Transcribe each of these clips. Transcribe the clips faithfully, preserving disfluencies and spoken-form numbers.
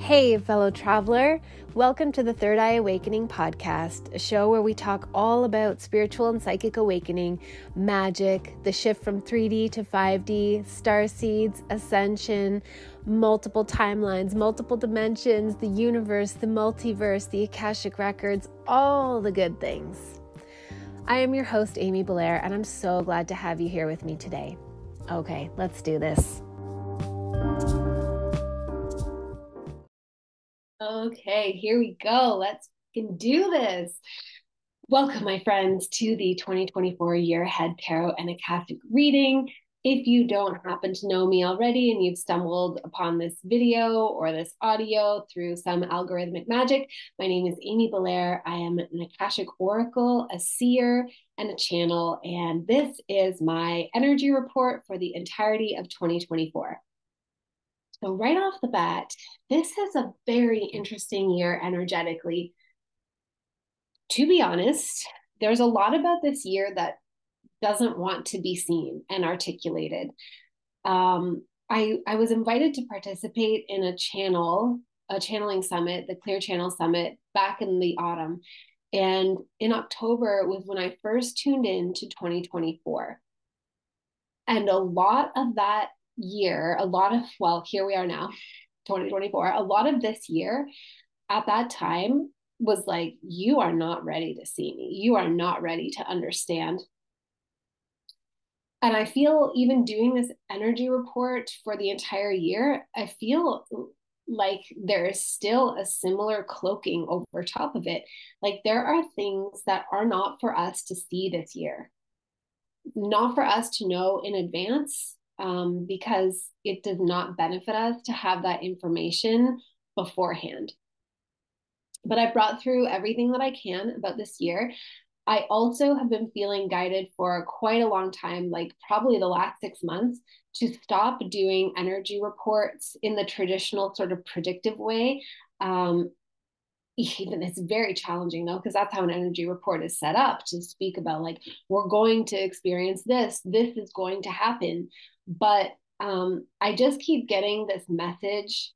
Hey, fellow traveler. Welcome to the Third Eye Awakening podcast, a show where we talk all about spiritual and psychic awakening, magic, the shift from three D to five D, star seeds, ascension, multiple timelines, multiple dimensions, the universe, the multiverse, the Akashic records, all the good things. I am your host, Amy Belair, and I'm so glad to have you here with me today. Okay, let's do this. Okay, here we go. Let's fucking do this. Welcome, my friends, to the twenty twenty-four Year Ahead Tarot and Akashic reading. If you don't happen to know me already and you've stumbled upon this video or this audio through some algorithmic magic, my name is Amy Belair. I am an Akashic Oracle, a seer, and a channel, and this is my energy report for the entirety of twenty twenty-four. So right off the bat, this is a very interesting year energetically. To be honest, there's a lot about this year that doesn't want to be seen and articulated. Um, I, I was invited to participate in a channel, a channeling summit, the Clear Channel Summit, back in the autumn. And in October was when I first tuned in to twenty twenty-four. And a lot of that year, a lot of, well, here we are now, twenty twenty-four, a lot of this year at that time was like, you are not ready to see me. You are not ready to understand. And I feel even doing this energy report for the entire year, I feel like there is still a similar cloaking over top of it. Like there are things that are not for us to see this year, not for us to know in advance. Um, because it does not benefit us to have that information beforehand. But I brought through everything that I can about this year. I also have been feeling guided for quite a long time, like probably the last six months, to stop doing energy reports in the traditional sort of predictive way. Um, even it's very challenging though, because that's how an energy report is set up, to speak about like, we're going to experience this, this is going to happen. But um, I just keep getting this message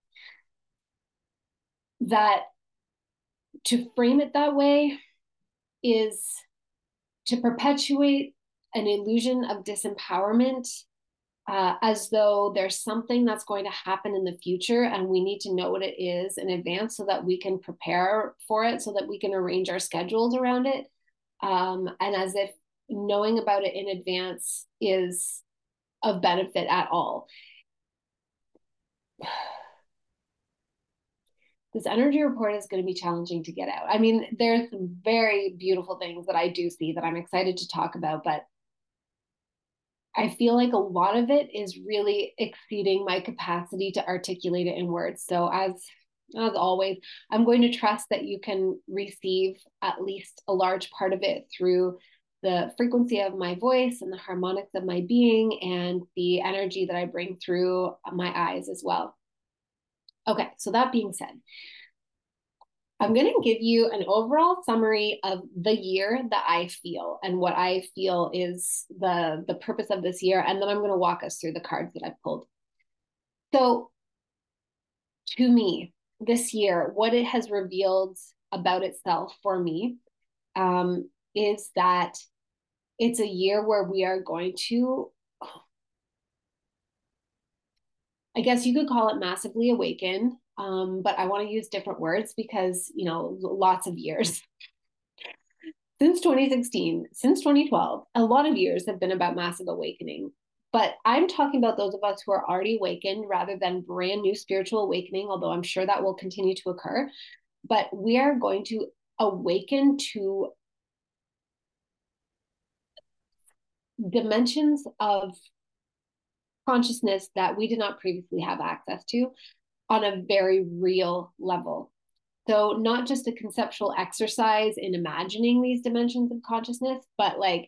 that to frame it that way is to perpetuate an illusion of disempowerment, uh, as though there's something that's going to happen in the future and we need to know what it is in advance so that we can prepare for it, so that we can arrange our schedules around it. Um, and as if knowing about it in advance is of benefit at all. This energy report is going to be challenging to get out. I mean, there's some very beautiful things that I do see that I'm excited to talk about, but I feel like a lot of it is really exceeding my capacity to articulate it in words. So as as always, I'm going to trust that you can receive at least a large part of it through the frequency of my voice and the harmonics of my being and the energy that I bring through my eyes as well. Okay, so that being said, I'm going to give you an overall summary of the year that I feel and what I feel is the, the purpose of this year. And then I'm going to walk us through the cards that I've pulled. So to me, this year, what it has revealed about itself for me um, is that it's a year where we are going to, I guess you could call it massively awaken, um, but I want to use different words because, you know, lots of years. Since twenty sixteen, since twenty twelve, a lot of years have been about massive awakening. But I'm talking about those of us who are already awakened rather than brand new spiritual awakening, although I'm sure that will continue to occur. But we are going to awaken to dimensions of consciousness that we did not previously have access to on a very real level. So not just a conceptual exercise in imagining these dimensions of consciousness, but like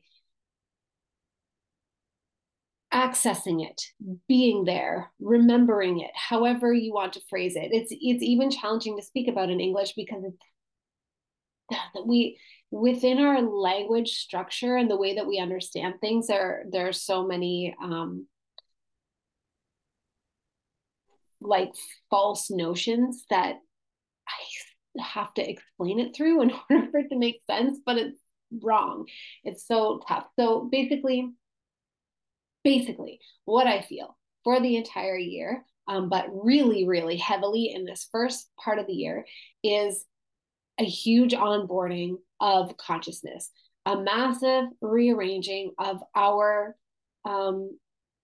accessing it, being there, remembering it, however you want to phrase it. It's it's even challenging to speak about in English because it's we within our language structure and the way that we understand things, there there are so many um like false notions that I have to explain it through in order for it to make sense, but it's wrong. It's so tough. So basically, basically, what I feel for the entire year, um, but really, really heavily in this first part of the year, is a huge onboarding of consciousness, a massive rearranging of our um,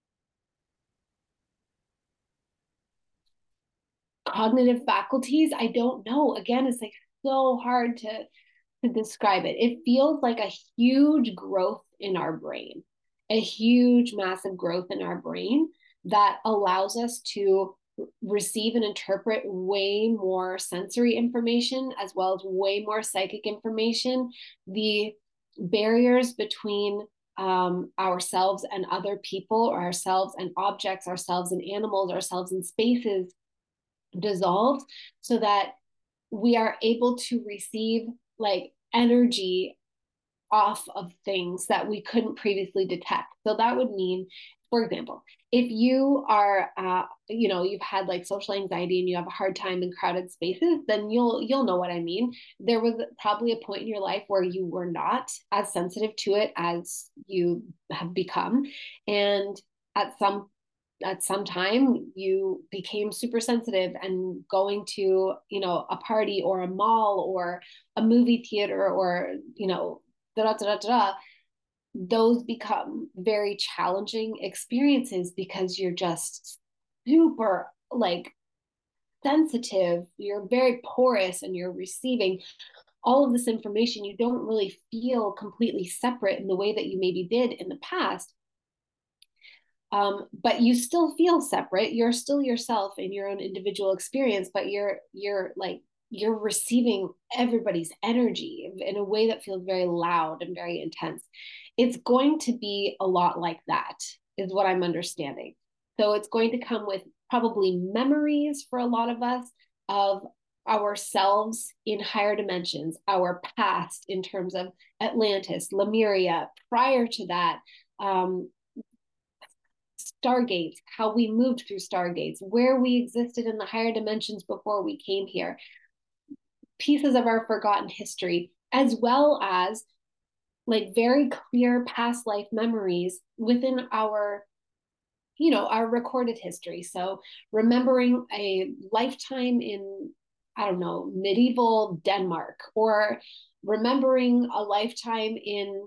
cognitive faculties. I don't know. Again, it's like so hard to to describe it. It feels like a huge growth in our brain, a huge, massive growth in our brain that allows us to receive and interpret way more sensory information as well as way more psychic information. The barriers between um, ourselves and other people, or ourselves and objects, ourselves and animals, ourselves and spaces dissolved so that we are able to receive like energy off of things that we couldn't previously detect. So that would mean, for example, if you are, uh, you know, you've had like social anxiety and you have a hard time in crowded spaces, then you'll you'll know what I mean. There was probably a point in your life where you were not as sensitive to it as you have become, and at some at some time you became super sensitive, and going to, you know, a party or a mall or a movie theater or, you know, da da da da da, those become very challenging experiences because you're just super like sensitive, you're very porous, and you're receiving all of this information. You don't really feel completely separate in the way that you maybe did in the past. Um, but you still feel separate. You're still yourself in your own individual experience, but you're you're like you're receiving everybody's energy in a way that feels very loud and very intense. It's going to be a lot like that, is what I'm understanding. So it's going to come with probably memories for a lot of us of ourselves in higher dimensions, our past in terms of Atlantis, Lemuria, prior to that, um, stargates, how we moved through stargates, where we existed in the higher dimensions before we came here, pieces of our forgotten history, as well as like very clear past life memories within our, you know, our recorded history. So remembering a lifetime in, I don't know, medieval Denmark, or remembering a lifetime in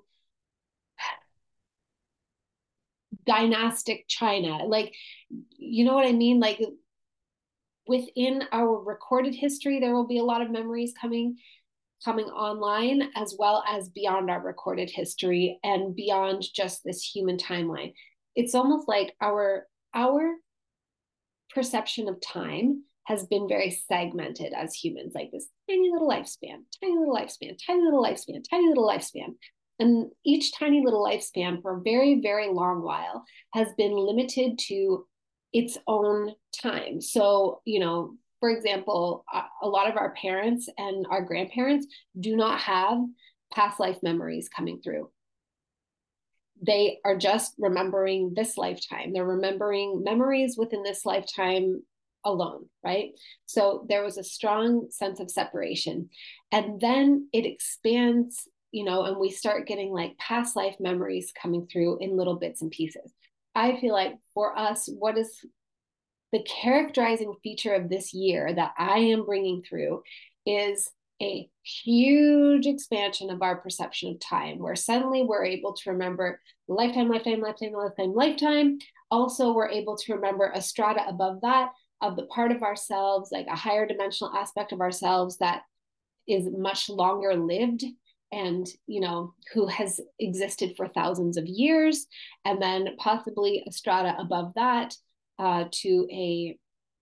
dynastic China. Like, you know what I mean? Like within our recorded history, there will be a lot of memories coming coming online, as well as beyond our recorded history and beyond just this human timeline. It's almost like our our perception of time has been very segmented as humans, like this tiny little lifespan, tiny little lifespan, tiny little lifespan, tiny little lifespan. And each tiny little lifespan for a very, very long while has been limited to its own time. So, you know, for example, a lot of our parents and our grandparents do not have past life memories coming through. They are just remembering this lifetime. They're remembering memories within this lifetime alone, right? So there was a strong sense of separation. And then it expands, you know, and we start getting like past life memories coming through in little bits and pieces. I feel like for us, what is the characterizing feature of this year that I am bringing through is a huge expansion of our perception of time, where suddenly we're able to remember lifetime, lifetime, lifetime, lifetime, lifetime. Also, we're able to remember a strata above that of the part of ourselves, like a higher dimensional aspect of ourselves that is much longer lived, and, you know, who has existed for thousands of years, and then possibly a strata above that uh, to a,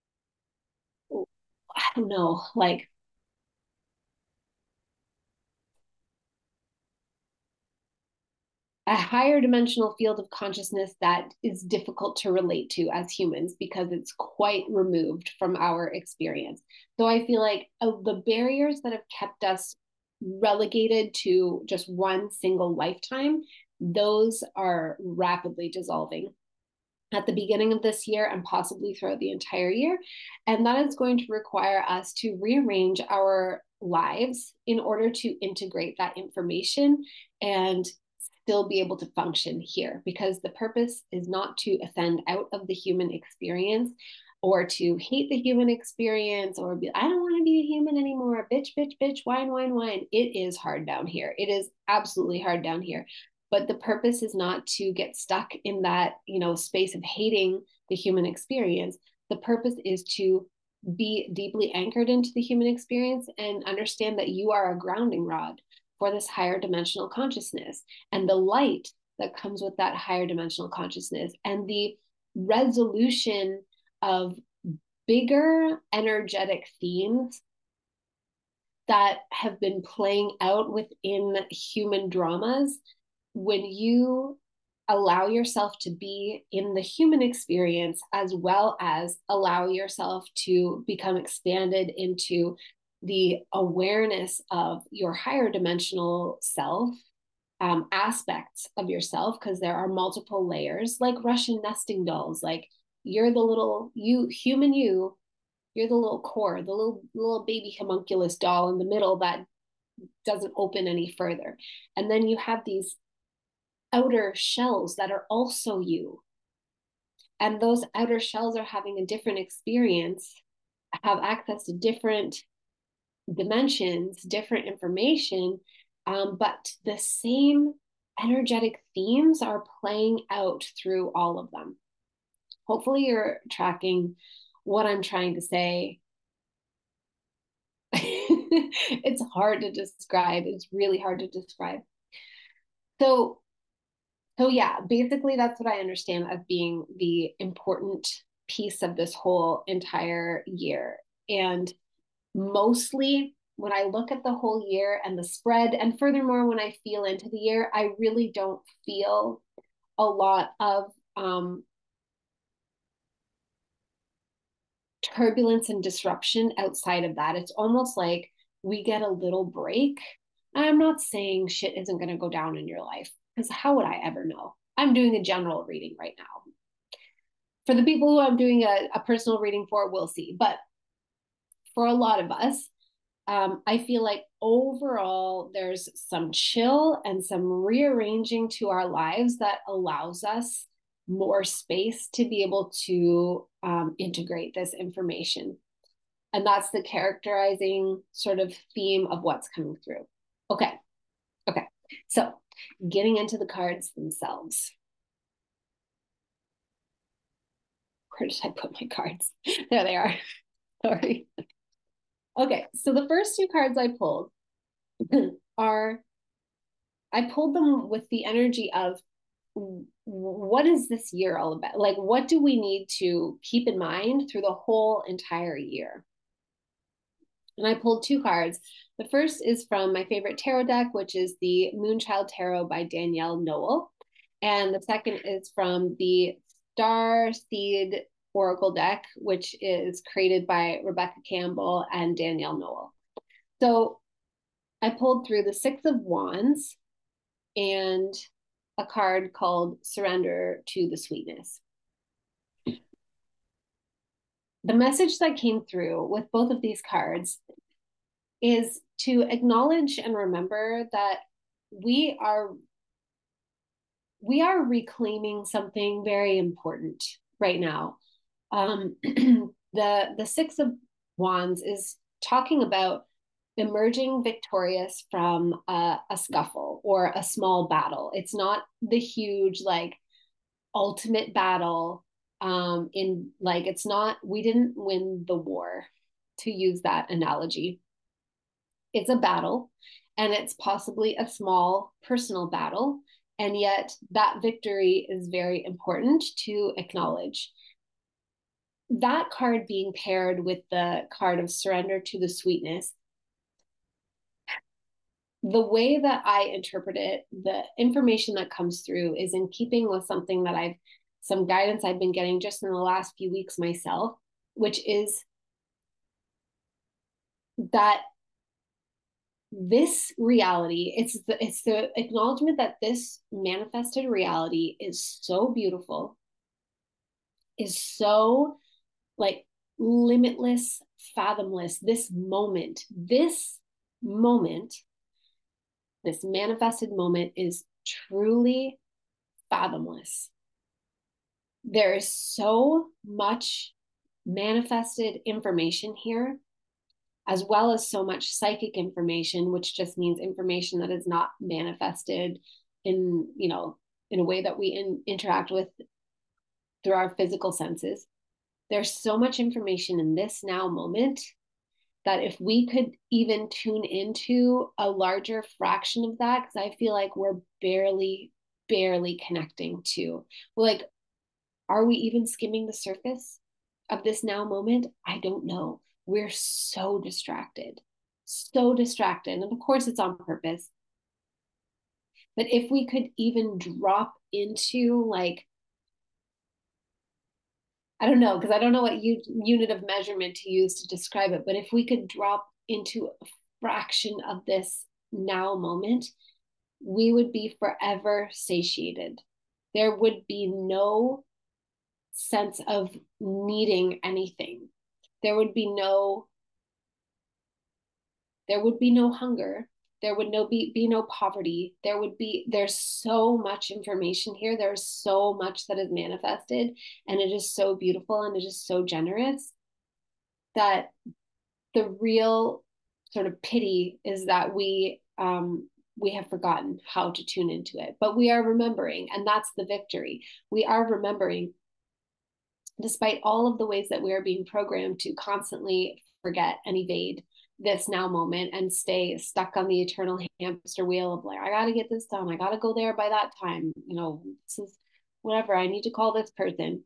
I don't know, like a higher dimensional field of consciousness that is difficult to relate to as humans because it's quite removed from our experience. So I feel like uh, the barriers that have kept us relegated to just one single lifetime, those are rapidly dissolving. at the beginning of this year and possibly throughout the entire year. And that is going to require us to rearrange our lives in order to integrate that information and still be able to function here, because the purpose is not to ascend out of the human experience or to hate the human experience or be, I don't want to be a human anymore. Bitch, bitch, bitch, whine, whine, whine. It is hard down here. It is absolutely hard down here. But the purpose is not to get stuck in that, you know, space of hating the human experience. The purpose is to be deeply anchored into the human experience and understand that you are a grounding rod for this higher dimensional consciousness and the light that comes with that higher dimensional consciousness and the resolution of bigger energetic themes that have been playing out within human dramas. When you allow yourself to be in the human experience, as well as allow yourself to become expanded into the awareness of your higher dimensional self, um, aspects of yourself, because there are multiple layers, like Russian nesting dolls. Like, you're the little you, human you, you're the little core, the little little baby homunculus doll in the middle that doesn't open any further. And then you have these outer shells that are also you. And those outer shells are having a different experience, have access to different dimensions, different information, um, but the same energetic themes are playing out through all of them. Hopefully, you're tracking what I'm trying to say. It's hard to describe. It's really hard to describe. So, so yeah, basically, that's what I understand as being the important piece of this whole entire year. And mostly, when I look at the whole year and the spread, and furthermore, when I feel into the year, I really don't feel a lot of um, turbulence and disruption outside of that. It's almost like we get a little break. I'm not saying shit isn't going to go down in your life, because how would I ever know? I'm doing a general reading right now. For the people who I'm doing a, a personal reading for, we'll see. But for a lot of us, um, I feel like overall there's some chill and some rearranging to our lives that allows us more space to be able to um, integrate this information. And that's the characterizing sort of theme of what's coming through. Okay. Okay. So getting into the cards themselves. Where did I put my cards? There they are. Sorry. Okay. So the first two cards I pulled are, I pulled them with the energy of, what is this year all about? Like, what do we need to keep in mind through the whole entire year? And I pulled two cards. The first is from my favorite tarot deck, which is the Moonchild Tarot by Danielle Noel. And the second is from the Star Seed Oracle deck, which is created by Rebecca Campbell and Danielle Noel. So I pulled through the Six of Wands and a card called Surrender to the Sweetness. The message that came through with both of these cards is to acknowledge and remember that we are we are reclaiming something very important right now. Um, the the Six of Wands is talking about emerging victorious from a, a scuffle or a small battle. It's not the huge, like, ultimate battle. Um, in like, it's not, we didn't win the war, to use that analogy. It's a battle, and it's possibly a small personal battle. And yet, that victory is very important to acknowledge. That card being paired with the card of Surrender to the Sweetness, the way that I interpret it, the information that comes through is in keeping with something that I've, some guidance I've been getting just in the last few weeks myself, which is that this reality, it's the, it's the acknowledgement that this manifested reality is so beautiful is so like limitless, fathomless. This moment, this moment, this manifested moment is truly fathomless. There is so much manifested information here, as well as so much psychic information, which just means information that is not manifested in, you know, in a way that we in, interact with through our physical senses. There's so much information in this now moment that if we could even tune into a larger fraction of that, because I feel like we're barely, barely connecting to, we're like, are we even skimming the surface of this now moment? I don't know. We're so distracted, so distracted. And of course, it's on purpose. But if we could even drop into like, I don't know, because I don't know what u- unit of measurement to use to describe it, but if we could drop into a fraction of this now moment, we would be forever satiated. There would be no sense of needing anything. There would be no there would be no hunger. There would no be, be no poverty. There would be there's so much information here. There's so much that is manifested, and it is so beautiful and it is so generous that the real sort of pity is that we um we have forgotten how to tune into it. But we are remembering, and that's the victory. We are remembering despite all of the ways that we are being programmed to constantly forget and evade this now moment and stay stuck on the eternal hamster wheel of like, I got to get this done. I got to go there by that time. You know, this is whatever. I need to call this person.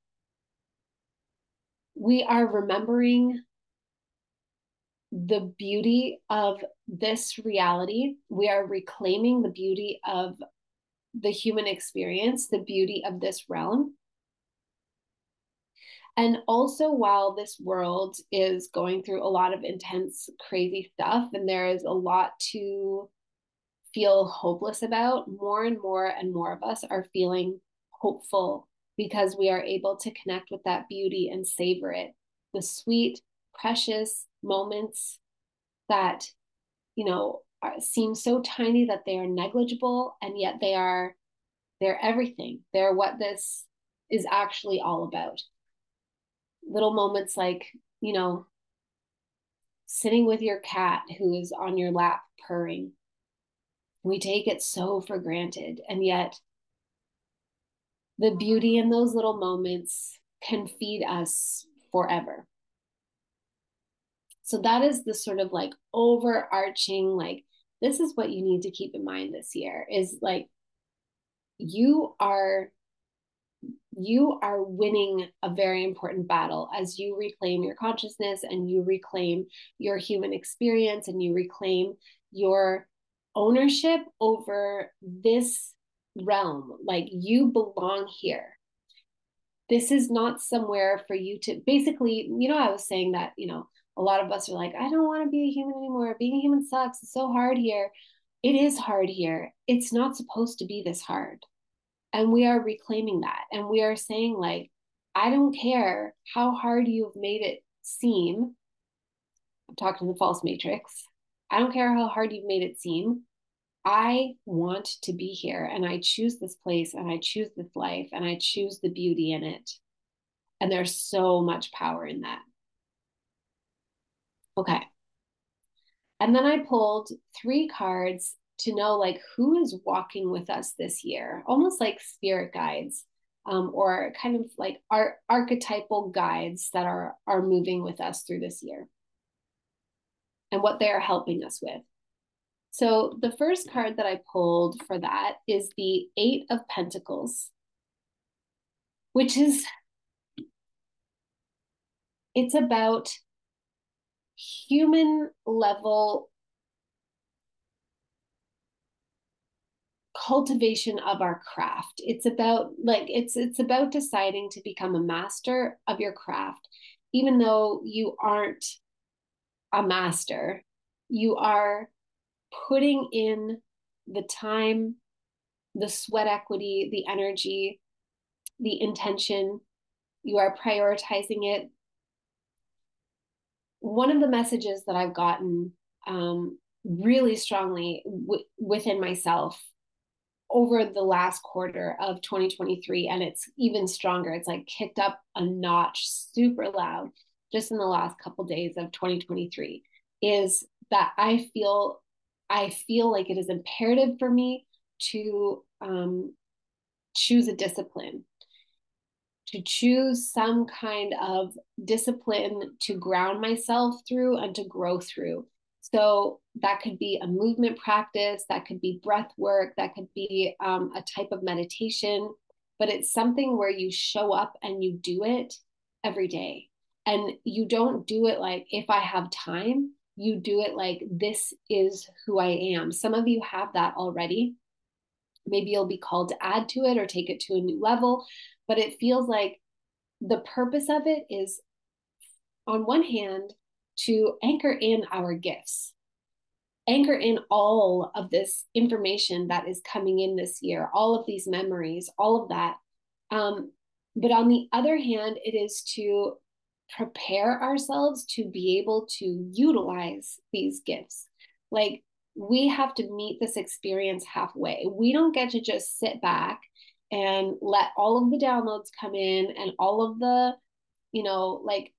We are remembering the beauty of this reality. We are reclaiming the beauty of the human experience, the beauty of this realm. And also, while this world is going through a lot of intense, crazy stuff, and there is a lot to feel hopeless about, more and more and more of us are feeling hopeful because we are able to connect with that beauty and savor it. The sweet, precious moments that, you know, are, seem so tiny that they are negligible, and yet they are, they're everything. They're what this is actually all about. Little moments like, you know, sitting with your cat who is on your lap purring. We take it so for granted. And yet, the beauty in those little moments can feed us forever. So, that is the sort of like overarching, like, this is what you need to keep in mind this year is like, you are you are winning a very important battle as you reclaim your consciousness and you reclaim your human experience and you reclaim your ownership over this realm. Like, you belong here. This is not somewhere for you to basically, you know, I was saying that, you know, a lot of us are like, I don't want to be a human anymore. Being a human sucks. It's so hard here. It is hard here. It's not supposed to be this hard. And we are reclaiming that. And we are saying, like, I don't care how hard you've made it seem. I'm talking to the false matrix. I don't care how hard you've made it seem. I want to be here and I choose this place and I choose this life and I choose the beauty in it. And there's so much power in that. Okay. And then I pulled three cards to know like who is walking with us this year, almost like spirit guides, um, or kind of like our archetypal guides that are are moving with us through this year and what they are helping us with. So the first card that I pulled for that is the Eight of Pentacles, which is it's about human level cultivation of our craft. It's about like it's it's about deciding to become a master of your craft, even though you aren't a master. You are putting in the time, the sweat equity, the energy, the intention you are prioritizing it. One of the messages that I've gotten um, really strongly w- within myself over the last quarter of twenty twenty-three, and it's even stronger. It's like kicked up a notch, super loud, just in the last couple days of twenty twenty-three, is that I feel I feel like it is imperative for me to um, choose a discipline, to choose some kind of discipline to ground myself through and to grow through. So that could be a movement practice, that could be breath work, that could be um, a type of meditation, but it's something where you show up and you do it every day. And you don't do it like, if I have time, you do it like, this is who I am. Some of you have that already. Maybe you'll be called to add to it or take it to a new level, but it feels like the purpose of it is, on one hand, to anchor in our gifts, anchor in all of this information that is coming in this year, all of these memories, all of that. Um, but on the other hand, it is to prepare ourselves to be able to utilize these gifts. Like, we have to meet this experience halfway. We don't get to just sit back and let all of the downloads come in and all of the, you know, like,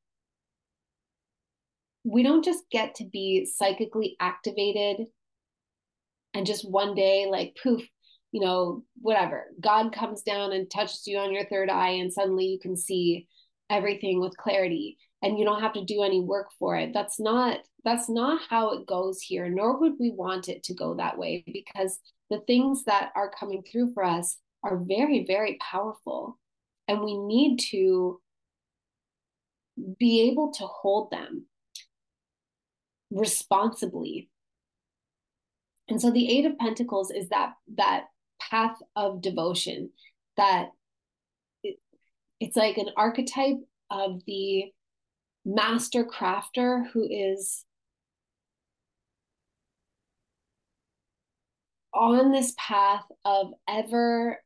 we don't just get to be psychically activated and just one day, like, poof, you know, whatever, God comes down and touches you on your third eye, and suddenly you can see everything with clarity and you don't have to do any work for it. That's not that's not how it goes here, nor would we want it to go that way, because the things that are coming through for us are very, very powerful, and we need to be able to hold them responsibly. And so the Eight of Pentacles is that that path of devotion, that it, it's like an archetype of the master crafter who is on this path of ever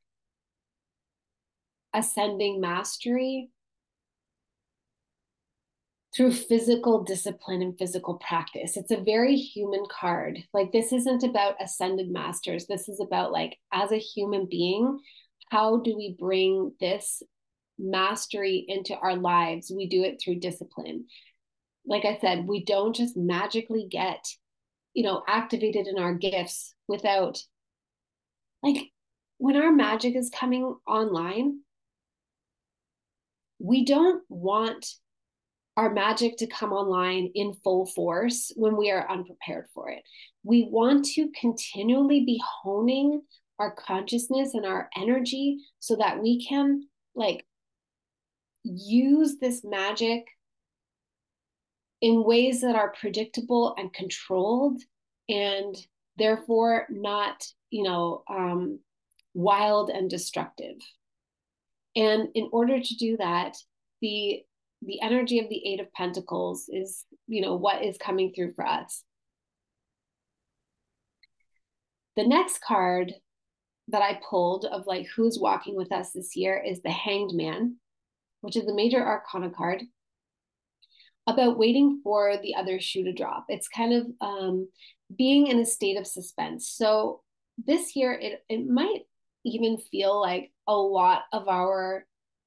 ascending mastery through physical discipline and physical practice. It's a very human card. Like, this isn't about ascended masters. This is about, like, as a human being, how do we bring this mastery into our lives? We do it through discipline. Like I said, we don't just magically get, you know, activated in our gifts without, like, when our magic is coming online, we don't want our magic to come online in full force when we are unprepared for it. We want to continually be honing our consciousness and our energy so that we can, like, use this magic in ways that are predictable and controlled, and therefore not, you know, um, wild and destructive. And in order to do that, the the energy of the Eight of Pentacles is, you know, what is coming through for us. The next card that I pulled of, like, who's walking with us this year is the Hanged Man, which is the major arcana card, about waiting for the other shoe to drop. It's kind of um, being in a state of suspense. So this year, it, it might even feel like a lot of our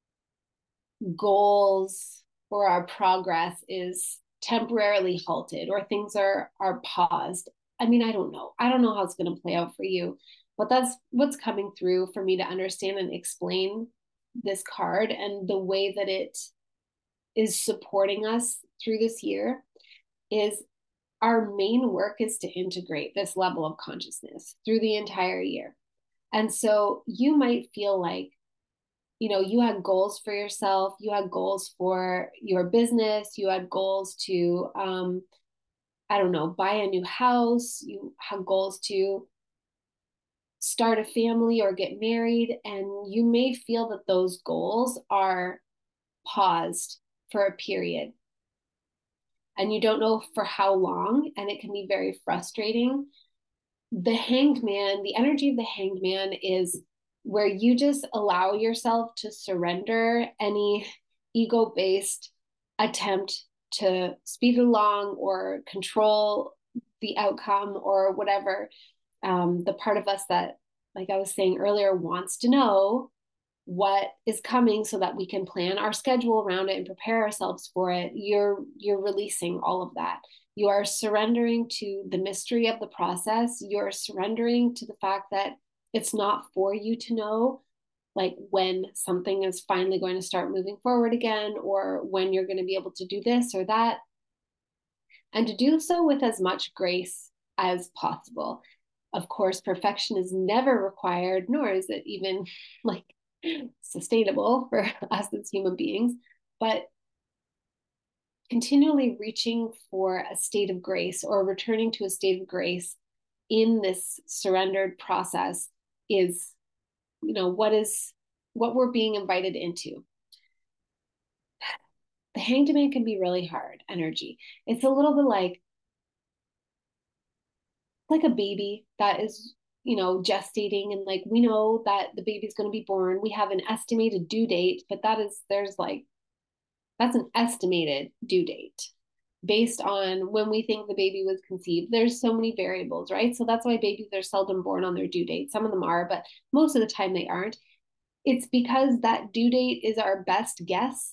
goals or our progress is temporarily halted, or things are are paused. I mean, I don't know. I don't know how it's going to play out for you, but that's what's coming through for me to understand and explain this card and the way that it is supporting us through this year. Is our main work is to integrate this level of consciousness through the entire year. And so you might feel like, you know, you had goals for yourself, you had goals for your business, you had goals to, um, I don't know, buy a new house, you had goals to start a family or get married, and you may feel that those goals are paused for a period. And you don't know for how long, and it can be very frustrating. The Hanged Man, the energy of the Hanged Man is where you just allow yourself to surrender any ego-based attempt to speed along or control the outcome or whatever. Um, the part of us that, like I was saying earlier, wants to know what is coming so that we can plan our schedule around it and prepare ourselves for it. You're you're releasing all of that. You are surrendering to the mystery of the process. You're surrendering to the fact that it's not for you to know, like when something is finally going to start moving forward again, or when you're going to be able to do this or that, and to do so with as much grace as possible. Of course, perfection is never required, nor is it even like sustainable for us as human beings, but continually reaching for a state of grace or returning to a state of grace in this surrendered process is, you know, what is what we're being invited into. The hanged man can be really hard energy. It's a little bit like like a baby that is, you know, gestating, and like we know that the baby's going to be born. We have an estimated due date, but that is there's like that's an estimated due date based on when we think the baby was conceived. There's so many variables, right? So that's why babies are seldom born on their due date. Some of them are, but most of the time they aren't. It's because that due date is our best guess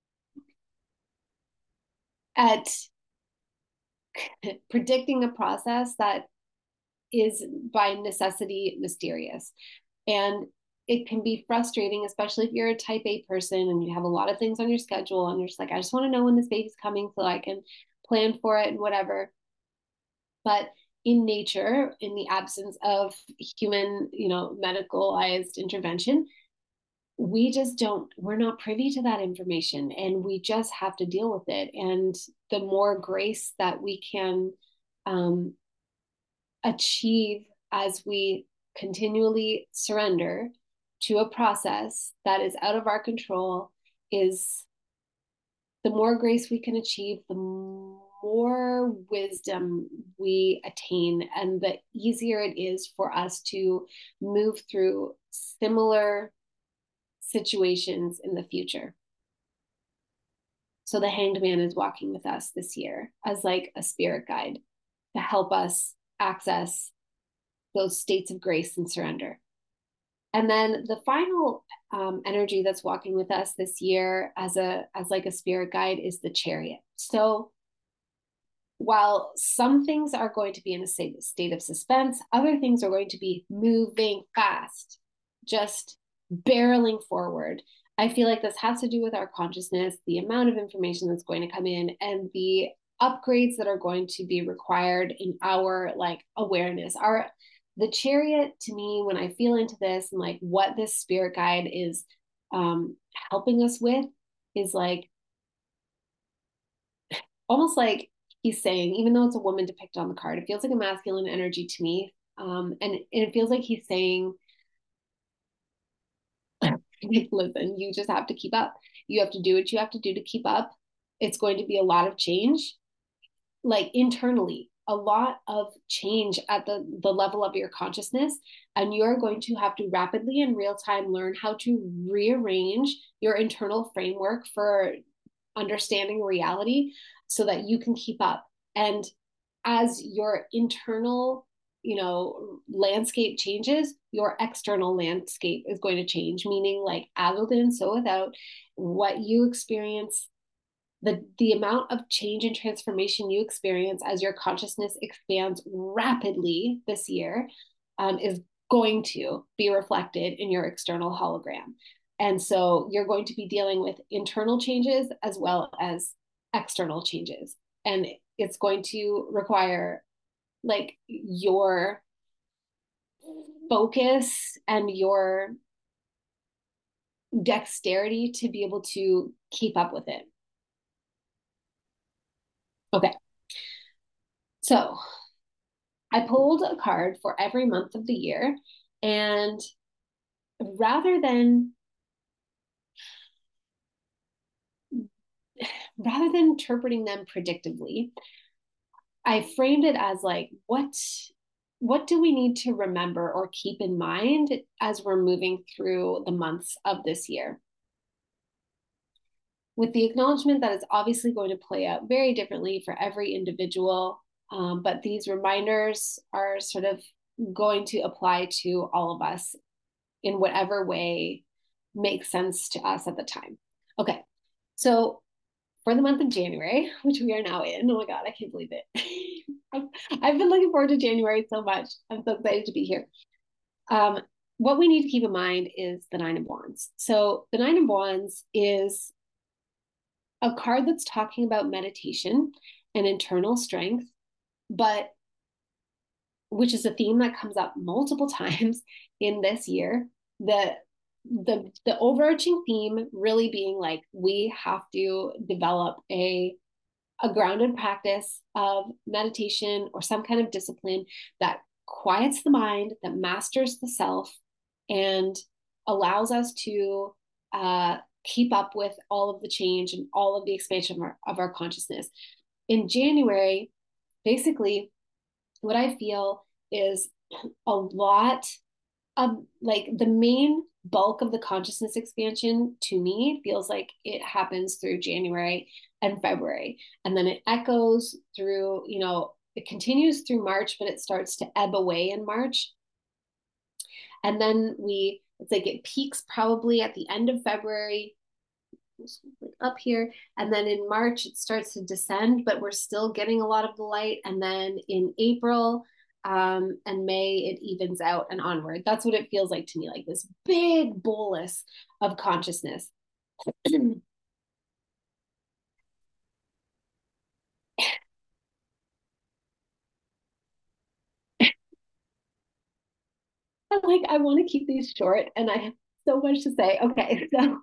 at predicting a process that is by necessity mysterious. And it can be frustrating, especially if you're a type A person and you have a lot of things on your schedule and you're just like, I just want to know when this baby's coming so I can plan for it and whatever. But in nature, in the absence of human, you know, medicalized intervention, we just don't, we're not privy to that information, and we just have to deal with it. And the more grace that we can um, achieve as we continually surrender to a process that is out of our control, is the more grace we can achieve, the more wisdom we attain, and the easier it is for us to move through similar situations in the future. So the hanged man is walking with us this year as like a spirit guide to help us access those states of grace and surrender. And then the final um, energy that's walking with us this year as a as like a spirit guide is the chariot. So while some things are going to be in a state, state of suspense, other things are going to be moving fast, just barreling forward. I feel like this has to do with our consciousness, the amount of information that's going to come in, and the upgrades that are going to be required in our like awareness. Our the chariot, to me, when I feel into this and like what this spirit guide is um, helping us with, is like almost like he's saying, even though it's a woman depicted on the card, it feels like a masculine energy to me. Um, and, and it feels like he's saying, listen, you just have to keep up. You have to do what you have to do to keep up. It's going to be a lot of change, like internally, a lot of change at the, the level of your consciousness. And you're going to have to rapidly in real time learn how to rearrange your internal framework for understanding reality so that you can keep up. And as your internal, you know, landscape changes, your external landscape is going to change, meaning like as within, so without. What you experience, the the amount of change and transformation you experience as your consciousness expands rapidly this year um, is going to be reflected in your external hologram. And so you're going to be dealing with internal changes as well as external changes. And it's going to require like your focus and your dexterity to be able to keep up with it. Okay. So I pulled a card for every month of the year. And rather than rather than interpreting them predictively, I framed it as like, what what do we need to remember or keep in mind as we're moving through the months of this year? with the acknowledgement that it's obviously going to play out very differently for every individual. Um, but these reminders are sort of going to apply to all of us in whatever way makes sense to us at the time. Okay, so for the month of January, which we are now in, oh my God, I can't believe it. I've, I've been looking forward to January so much. I'm so excited to be here. Um, what we need to keep in mind is the Nine of Wands. So the Nine of Wands is a card that's talking about meditation and internal strength, but which is a theme that comes up multiple times in this year. The the the overarching theme really being like we have to develop a a grounded practice of meditation or some kind of discipline that quiets the mind, that masters the self, and allows us to uh, keep up with all of the change and all of the expansion of our, of our consciousness. In January, basically, what I feel is a lot of like the main bulk of the consciousness expansion to me feels like it happens through January and February. And then it echoes through, you know, it continues through March, but it starts to ebb away in March. And then we, it's like it peaks probably at the end of February, up here. And then in March, it starts to descend, but we're still getting a lot of the light. And then in April, um, and May, it evens out and onward. That's what it feels like to me, like this big bolus of consciousness. I'm like, I want to keep these short and I have so much to say. Okay, so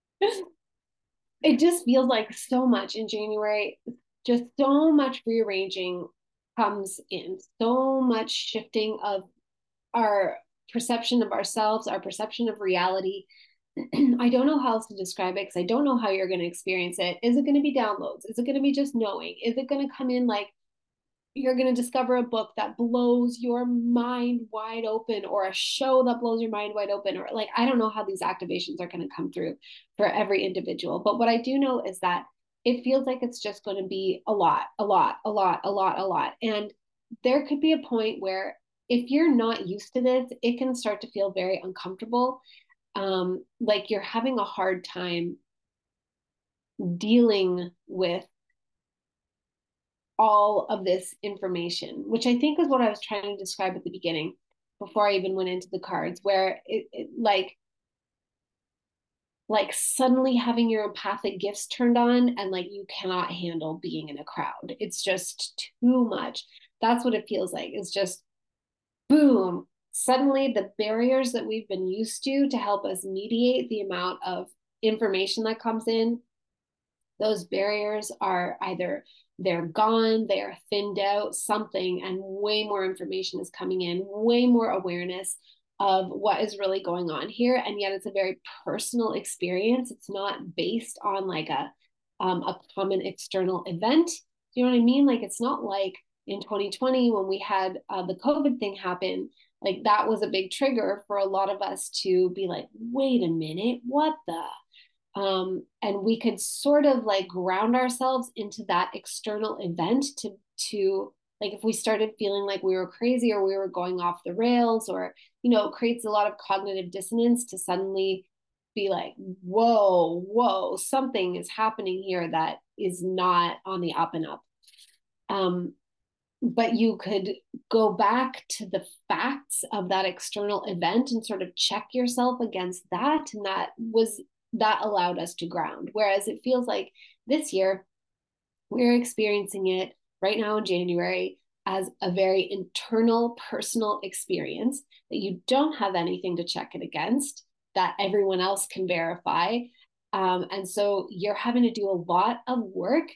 it just feels like so much in January, just so much rearranging comes in, so much shifting of our perception of ourselves, our perception of reality. I don't know how else to describe it because I don't know how you're going to experience it. Is it going to be downloads? Is it going to be just knowing? Is it going to come in like you're going to discover a book that blows your mind wide open, or a show that blows your mind wide open, or like I don't know how these activations are going to come through for every individual. But what I do know is that it feels like it's just going to be a lot, a lot, a lot, a lot, a lot. And there could be a point where if you're not used to this, it can start to feel very uncomfortable. Um, like you're having a hard time dealing with all of this information, which I think is what I was trying to describe at the beginning before I even went into the cards, where it, it like like suddenly having your empathic gifts turned on and like you cannot handle being in a crowd. It's just too much. That's what it feels like. It's just boom. Suddenly the barriers that we've been used to to help us mediate the amount of information that comes in, those barriers are either they're gone, they are thinned out, something, and way more information is coming in, way more awareness of what is really going on here. And yet it's a very personal experience. It's not based on like a um, a common external event. Do you know what I mean? Like it's not like in twenty twenty when we had uh, the COVID thing happen, like that was a big trigger for a lot of us to be like, wait a minute, what the? Um, and we could sort of like ground ourselves into that external event to to like if we started feeling like we were crazy or we were going off the rails, or you know, it creates a lot of cognitive dissonance to suddenly be like, whoa, whoa, something is happening here that is not on the up and up. Um, but you could go back to the facts of that external event and sort of check yourself against that, and that was that allowed us to ground. Whereas it feels like this year we're experiencing it right now in January as a very internal personal experience that you don't have anything to check it against, that everyone else can verify. Um, and so you're having to do a lot of work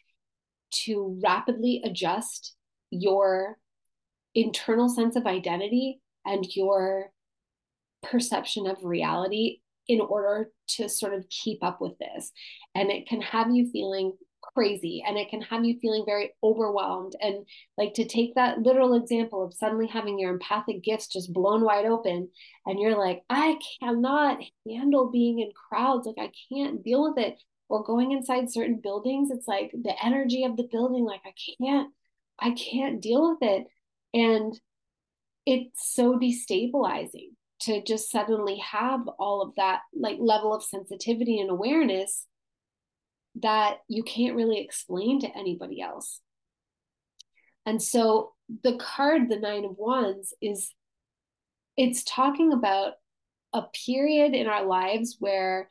to rapidly adjust your internal sense of identity and your perception of reality in order to sort of keep up with this. And it can have you feeling crazy, and it can have you feeling very overwhelmed. And like to take that literal example of suddenly having your empathic gifts just blown wide open, and you're like, I cannot handle being in crowds. Like I can't deal with it. or going inside certain buildings. It's like the energy of the building, like I can't, I can't deal with it. And it's so destabilizing to just suddenly have all of that like level of sensitivity and awareness that you can't really explain to anybody else. And so the card, the Nine of Wands, is it's talking about a period in our lives where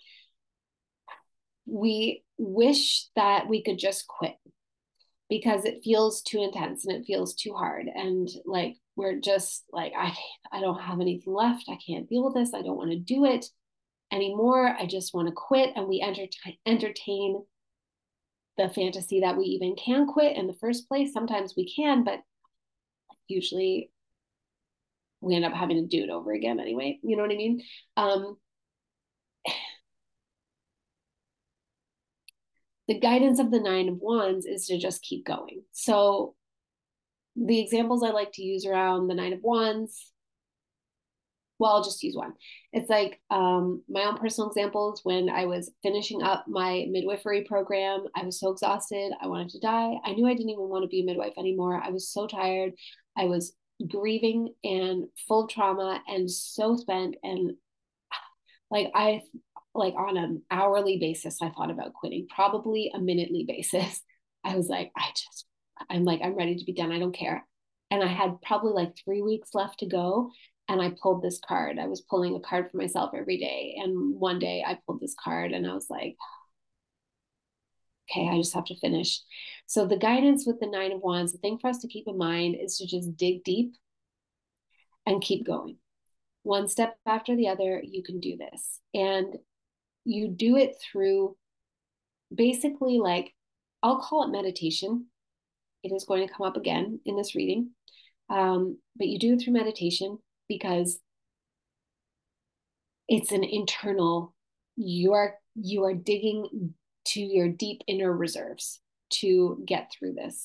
we wish that we could just quit because it feels too intense and it feels too hard. And like, we're just like, I, I don't have anything left. I can't deal with this. I don't want to do it anymore. I just want to quit. And we entertain, entertain the fantasy that we even can quit in the first place. Sometimes we can, but usually we end up having to do it over again anyway. You know what I mean? Um, the guidance of the Nine of Wands is to just keep going. So the examples I like to use around the Nine of Wands, well, I'll just use one. It's like um, my own personal examples. When I was finishing up my midwifery program, I was so exhausted. I wanted to die. I knew I didn't even want to be a midwife anymore. I was so tired. I was grieving and full of trauma and so spent. And like I, like on an hourly basis, I thought about quitting, probably a minutely basis. I was like, I just, I'm like, I'm ready to be done. I don't care. And I had probably like three weeks left to go. And I pulled this card. I was pulling a card for myself every day. And one day I pulled this card and I was like, okay, I just have to finish. So the guidance with the Nine of Wands, the thing for us to keep in mind is to just dig deep and keep going. One step after the other, you can do this. And you do it through basically like, I'll call it meditation. It is going to come up again in this reading. Um, but you do it through meditation because it's an internal, you are you are digging to your deep inner reserves to get through this.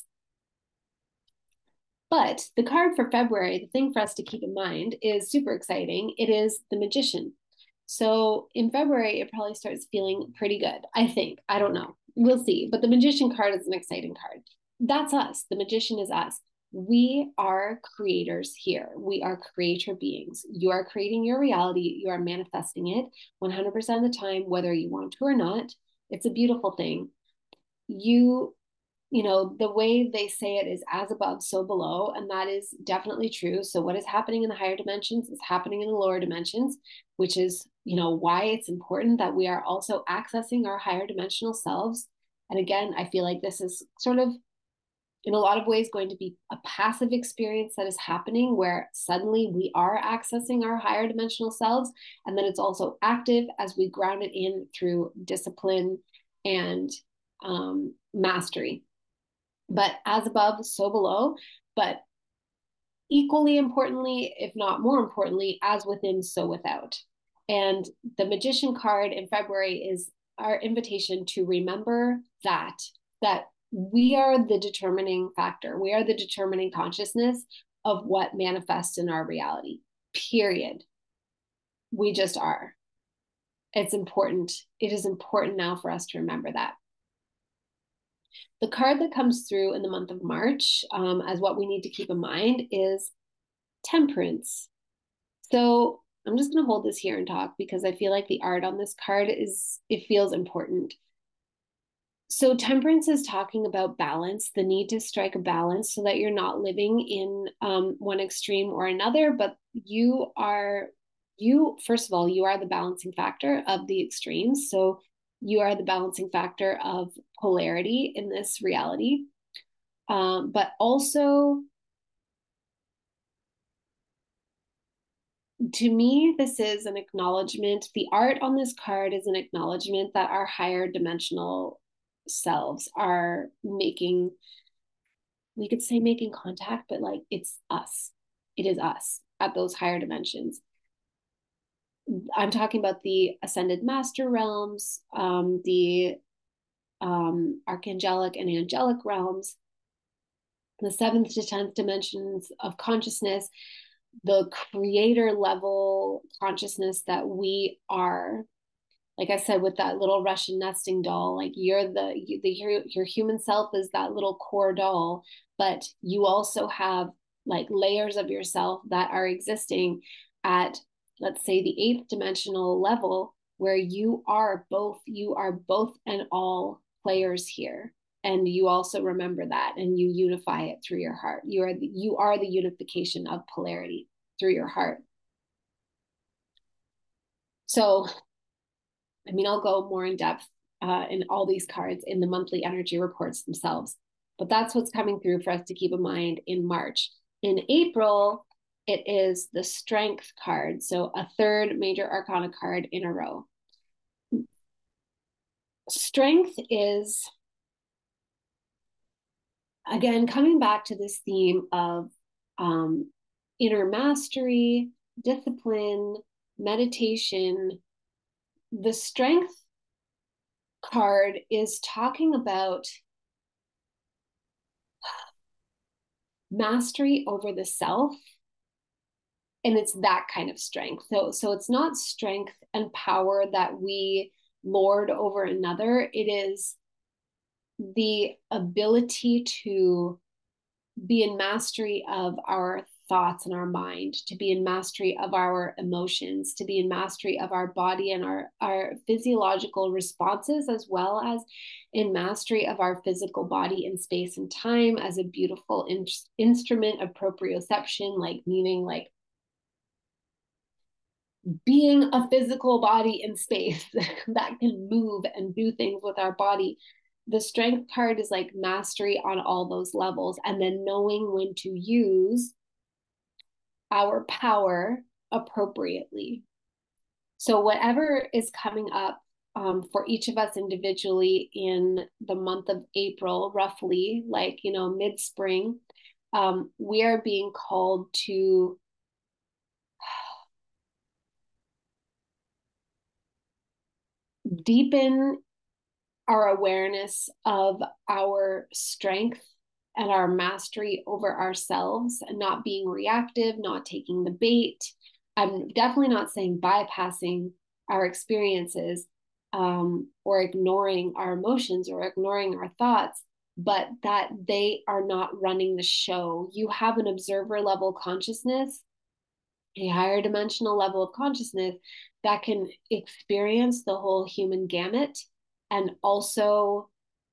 But the card for February, the thing for us to keep in mind is super exciting. It is the Magician. So in February, it probably starts feeling pretty good, I think. I don't know. We'll see. But the Magician card is an exciting card. That's us. The Magician is us. We are creators here. We are creator beings. You are creating your reality. You are manifesting it one hundred percent of the time, whether you want to or not. It's a beautiful thing. You you know, the way they say it is as above, so below. And that is definitely true. So what is happening in the higher dimensions is happening in the lower dimensions, which is, you know, why it's important that we are also accessing our higher dimensional selves. And again, I feel like this is sort of, in a lot of ways, going to be a passive experience that is happening where suddenly we are accessing our higher dimensional selves. And then it's also active as we ground it in through discipline and um, mastery. But as above, so below. But equally importantly, if not more importantly, as within, so without. And the Magician card in February is our invitation to remember that, that we are the determining factor. We are the determining consciousness of what manifests in our reality, period. We just are. It's important. It is important now for us to remember that. The card that comes through in the month of March um, as what we need to keep in mind is Temperance. So I'm just going to hold this here and talk because I feel like the art on this card is, it feels important. So Temperance is talking about balance, the need to strike a balance so that you're not living in um, one extreme or another, but you are, you, first of all, you are the balancing factor of the extremes. So you are the balancing factor of polarity in this reality. Um, but also, to me, this is an acknowledgement. The art on this card is an acknowledgement that our higher dimensional selves are making, we could say making contact, but like it's us. It is us at those higher dimensions. I'm talking about the ascended master realms, um, the um, archangelic and angelic realms, the seventh to tenth dimensions of consciousness, the creator level consciousness that we are. like I said, with that little Russian nesting doll, like you're the, the your, your human self is that little core doll, but you also have like layers of yourself that are existing at, let's say, the eighth dimensional level, where you are both, you are both and all players here. And you also remember that, and you unify it through your heart. You are the, you are the unification of polarity through your heart. So, I mean, I'll go more in depth uh, in all these cards in the monthly energy reports themselves, but that's what's coming through for us to keep in mind in March. In April, it is the Strength card, so a third major arcana card in a row. Strength is, again, coming back to this theme of um, inner mastery, discipline, meditation. The Strength card is talking about mastery over the self, and it's that kind of strength. So so it's not strength and power that we lord over another. It is the ability to be in mastery of our thoughts and our mind, to be in mastery of our emotions, to be in mastery of our body and our, our physiological responses, as well as in mastery of our physical body in space and time as a beautiful in- instrument of proprioception, like meaning like being a physical body in space that can move and do things with our body. The Strength card is like mastery on all those levels, and then knowing when to use our power appropriately. So, whatever is coming up um, for each of us individually in the month of April, roughly, like, you know, mid spring, um, we are being called to deepen our awareness of our strength and our mastery over ourselves, and not being reactive, not taking the bait. I'm definitely not saying bypassing our experiences um, or ignoring our emotions or ignoring our thoughts, but that they are not running the show. You have an observer level consciousness, a higher dimensional level of consciousness that can experience the whole human gamut, and also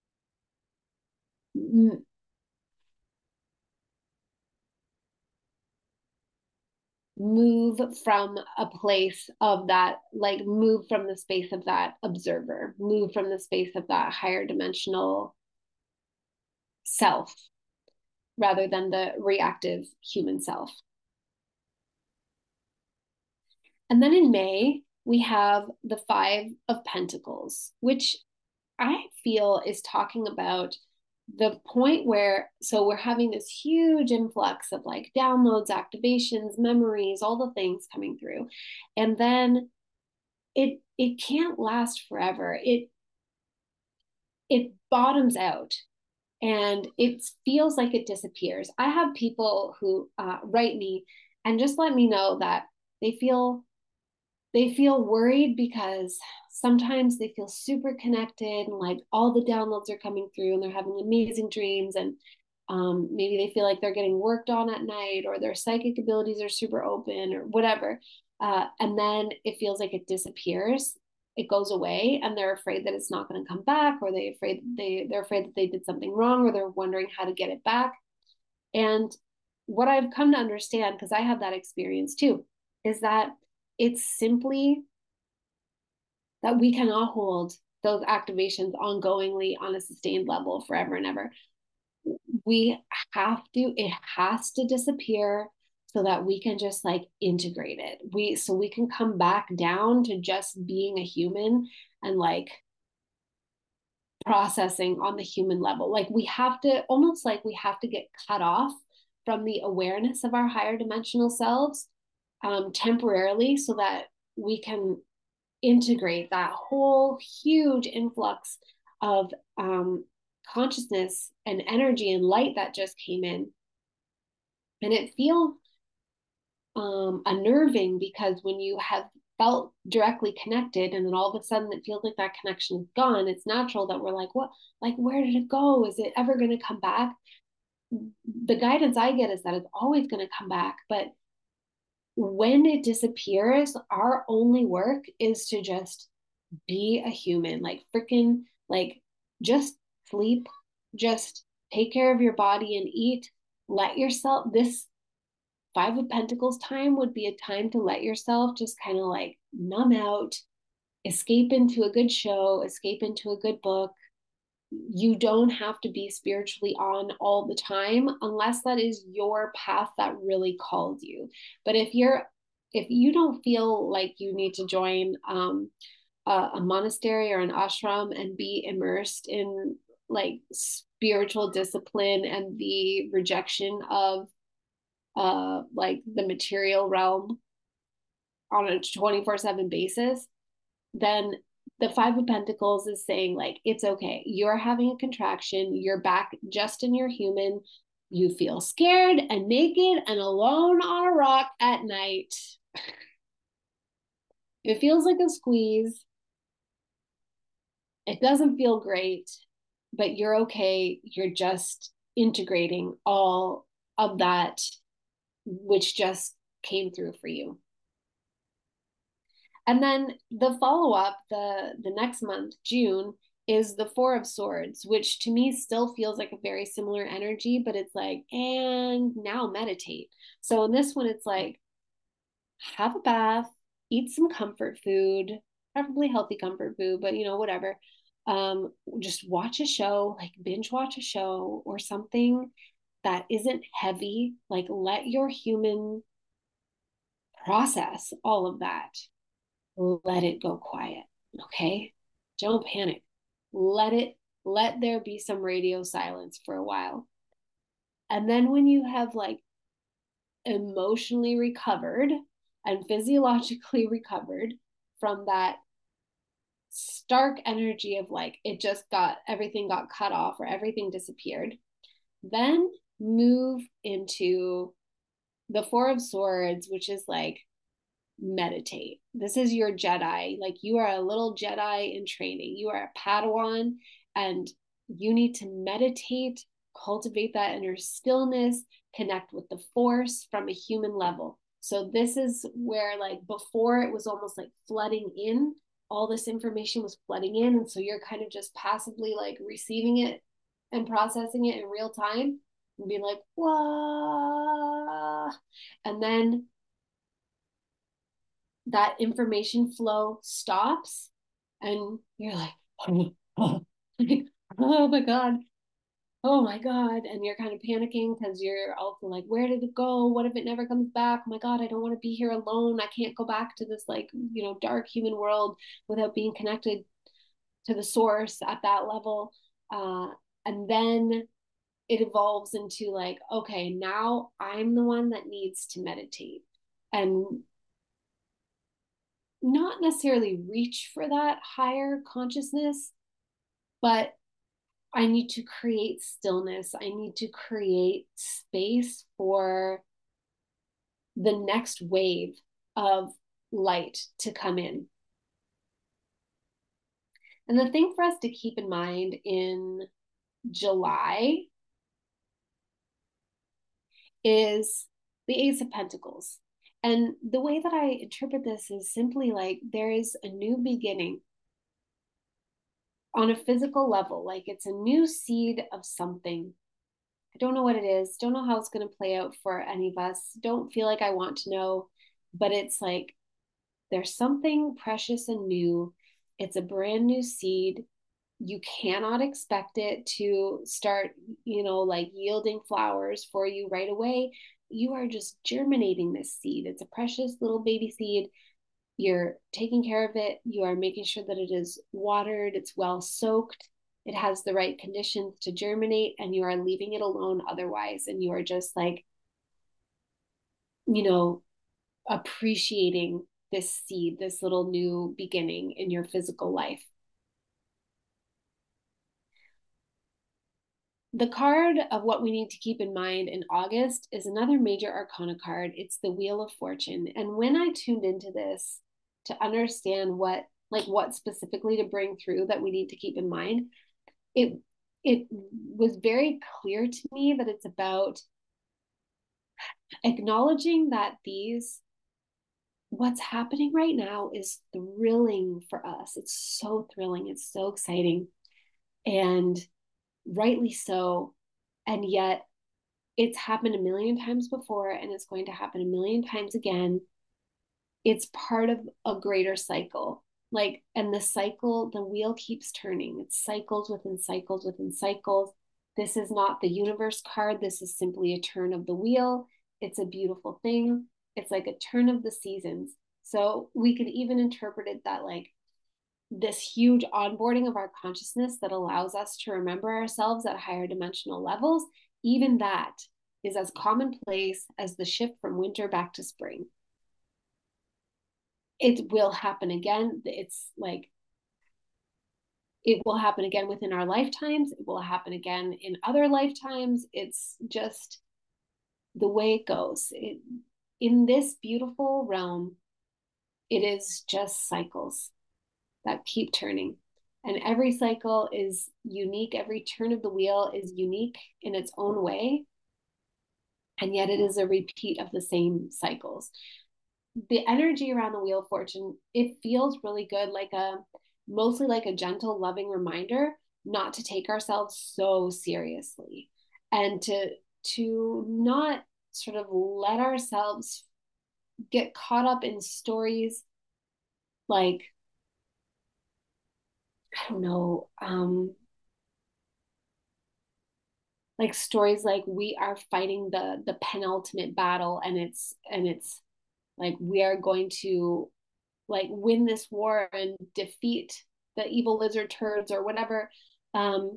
m- move from a place of that, like move from the space of that observer, move from the space of that higher dimensional self rather than the reactive human self. And then in May, we have the Five of Pentacles, which I feel is talking about the point where, so we're having this huge influx of like downloads, activations, memories, all the things coming through. And then it it can't last forever. It it bottoms out and it feels like it disappears. I have people who uh, write me and just let me know that they feel they feel worried because sometimes they feel super connected and like all the downloads are coming through and they're having amazing dreams, and um, maybe they feel like they're getting worked on at night, or their psychic abilities are super open or whatever, uh, and then it feels like it disappears, it goes away, and they're afraid that it's not going to come back, or they afraid they they're afraid that they did something wrong, or they're wondering how to get it back. And what I've come to understand, because I had that experience too, is that it's simply that we cannot hold those activations ongoingly on a sustained level forever and ever. We have to, it has to disappear so that we can just like integrate it. We, so we can come back down to just being a human and like processing on the human level. Like we have to, almost like we have to get cut off from the awareness of our higher dimensional selves um, temporarily, so that we can integrate that whole huge influx of um, consciousness and energy and light that just came in. And it feels um, unnerving, because when you have felt directly connected, and then all of a sudden it feels like that connection is gone, it's natural that we're like, what, like, where did it go? Is it ever going to come back? The guidance I get is that it's always going to come back. But when it disappears, our only work is to just be a human, like freaking, like just sleep, just take care of your body and eat. Let yourself, this Five of Pentacles time would be a time to let yourself just kind of like numb out, escape into a good show, escape into a good book. You don't have to be spiritually on all the time unless that is your path that really calls you. But if you're if you don't feel like you need to join um, a, a monastery or an ashram and be immersed in like spiritual discipline and the rejection of uh like the material realm on a twenty-four seven basis, then the Five of Pentacles is saying, like, it's okay. You're having a contraction. You're back just in your human. You feel scared and naked and alone on a rock at night. It feels like a squeeze. It doesn't feel great, but you're okay. You're just integrating all of that, which just came through for you. And then the follow up, the the next month, June, is the Four of Swords, which to me still feels like a very similar energy, but it's like, and now meditate. So in this one, it's like, have a bath, eat some comfort food, preferably healthy comfort food, but you know, whatever. Um, just watch a show, like binge watch a show or something that isn't heavy. Like let your human process all of that. Let it go quiet. Okay. Don't panic. Let it, let there be some radio silence for a while. And then when you have like emotionally recovered and physiologically recovered from that stark energy of like, it just got, everything got cut off or everything disappeared, then move into the Four of Swords, which is like, meditate. This is your Jedi. Like you are a little Jedi in training. You are a Padawan and you need to meditate, cultivate that inner stillness, connect with the force from a human level. So this is where like before it was almost like flooding in, all this information was flooding in. And so you're kind of just passively like receiving it and processing it in real time and being like, "Whoa." And then that information flow stops and you're like, oh, oh, oh my God, oh my God. And you're kind of panicking because you're also like, where did it go? What if it never comes back? Oh my God, I don't want to be here alone. I can't go back to this like, you know, dark human world without being connected to the source at that level. Uh, and then it evolves into like, okay, now I'm the one that needs to meditate. And not necessarily reach for that higher consciousness, but I need to create stillness. I need to create space for the next wave of light to come in. And the thing for us to keep in mind in July is the Ace of Pentacles. And the way that I interpret this is simply like there is a new beginning on a physical level, like it's a new seed of something. I don't know what it is, don't know how it's going to play out for any of us, don't feel like I want to know, but it's like there's something precious and new. It's a brand new seed. You cannot expect it to start, you know, like yielding flowers for you right away. You are just germinating this seed. It's a precious little baby seed. You're taking care of it. You are making sure that it is watered, it's well soaked, it has the right conditions to germinate, and you are leaving it alone otherwise. And you are just like, you know, appreciating this seed, this little new beginning in your physical life. The card of what we need to keep in mind in August is another major arcana card. It's the Wheel of Fortune. And when I tuned into this, to understand what, like what specifically to bring through that we need to keep in mind, it it was very clear to me that it's about acknowledging that these what's happening right now is thrilling for us. It's so thrilling. It's so exciting. And rightly so. And yet it's happened a million times before and it's going to happen a million times again. It's part of a greater cycle. Like, and the cycle, the wheel keeps turning. It's cycles within cycles within cycles. This is not the universe card. This is simply a turn of the wheel. It's a beautiful thing. It's like a turn of the seasons. So we could even interpret it that like this huge onboarding of our consciousness that allows us to remember ourselves at higher dimensional levels, even that is as commonplace as the shift from winter back to spring. It will happen again. It's like, it will happen again within our lifetimes. It will happen again in other lifetimes. It's just the way it goes. It, in this beautiful realm, it is just cycles that keep turning. And every cycle is unique. Every turn of the wheel is unique in its own way. And yet it is a repeat of the same cycles. The energy around the Wheel of Fortune, it feels really good, like a mostly like a gentle, loving reminder not to take ourselves so seriously and to to not sort of let ourselves get caught up in stories like, I don't know, um, like stories like we are fighting the the penultimate battle and it's and it's like we are going to like win this war and defeat the evil lizard turds or whatever. Um,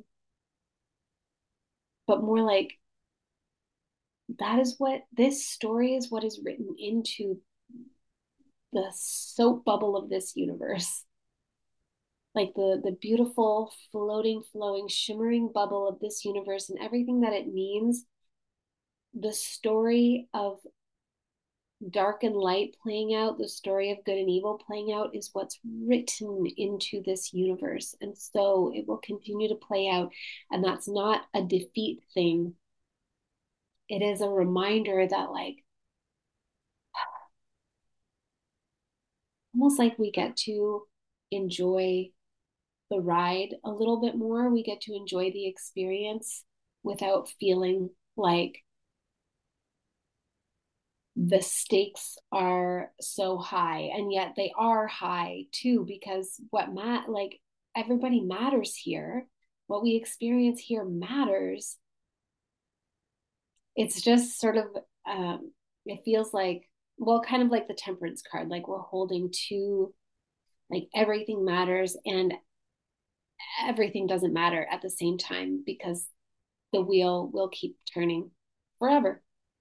but more like that is what this story is, what is written into the soap bubble of this universe. Like the the beautiful, floating, flowing, shimmering bubble of this universe and everything that it means. The story of dark and light playing out, the story of good and evil playing out is what's written into this universe. And so it will continue to play out. And that's not a defeat thing. It is a reminder that, like, almost like we get to enjoy the ride a little bit more. We get to enjoy the experience without feeling like the stakes are so high, and yet they are high too, because what mat like everybody matters here. What we experience here matters. It's just sort of um it feels like, well, kind of like the temperance card, like we're holding two, like everything matters and everything doesn't matter at the same time because the wheel will keep turning forever.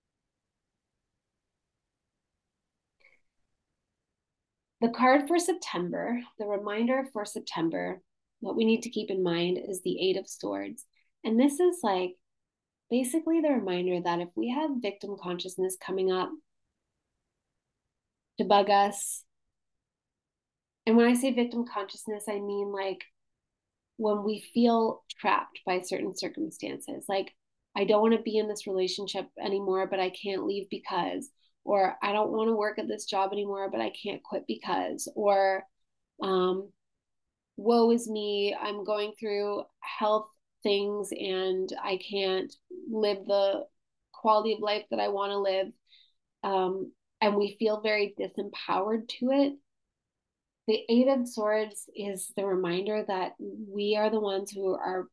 The card for September, the reminder for September, what we need to keep in mind is the Eight of Swords. And this is like basically the reminder that if we have victim consciousness coming up to bug us, and when I say victim consciousness, I mean like when we feel trapped by certain circumstances, like I don't want to be in this relationship anymore, but I can't leave because, or I don't want to work at this job anymore, but I can't quit because, or um, woe is me, I'm going through health things and I can't live the quality of life that I want to live. Um, and we feel very disempowered to it. The Eight of Swords is the reminder that we are the ones who are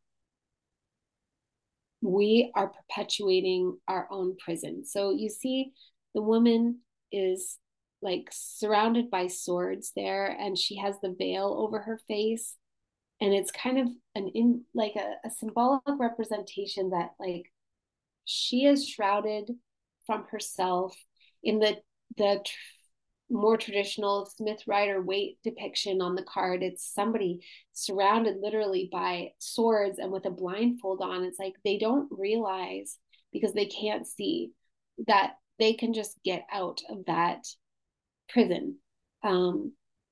we are perpetuating our own prison. So you see, the woman is like surrounded by swords there, and she has the veil over her face. And it's kind of an in like a, a symbolic representation that like she is shrouded from herself in the the tr- more traditional Smith Rider Waite depiction on the card. It's somebody surrounded literally by swords and with a blindfold on. It's like they don't realize because they can't see that they can just get out of that prison. Um,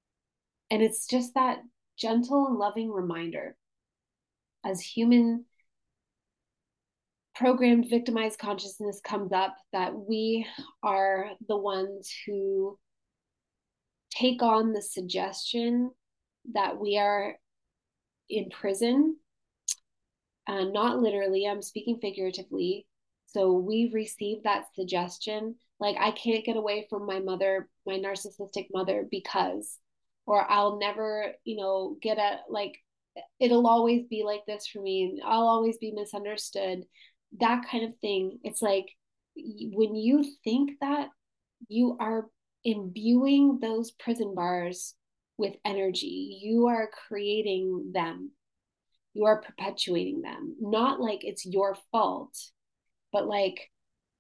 And it's just that gentle and loving reminder as human programmed victimized consciousness comes up that we are the ones who take on the suggestion that we are in prison, uh, not literally, I'm speaking figuratively. So we receive that suggestion, like, I can't get away from my mother, my narcissistic mother, because, or I'll never, you know, get a, like, it'll always be like this for me, and I'll always be misunderstood, that kind of thing. It's like when you think that, you are imbuing those prison bars with energy. You are creating them. You are perpetuating them. Not like it's your fault, but like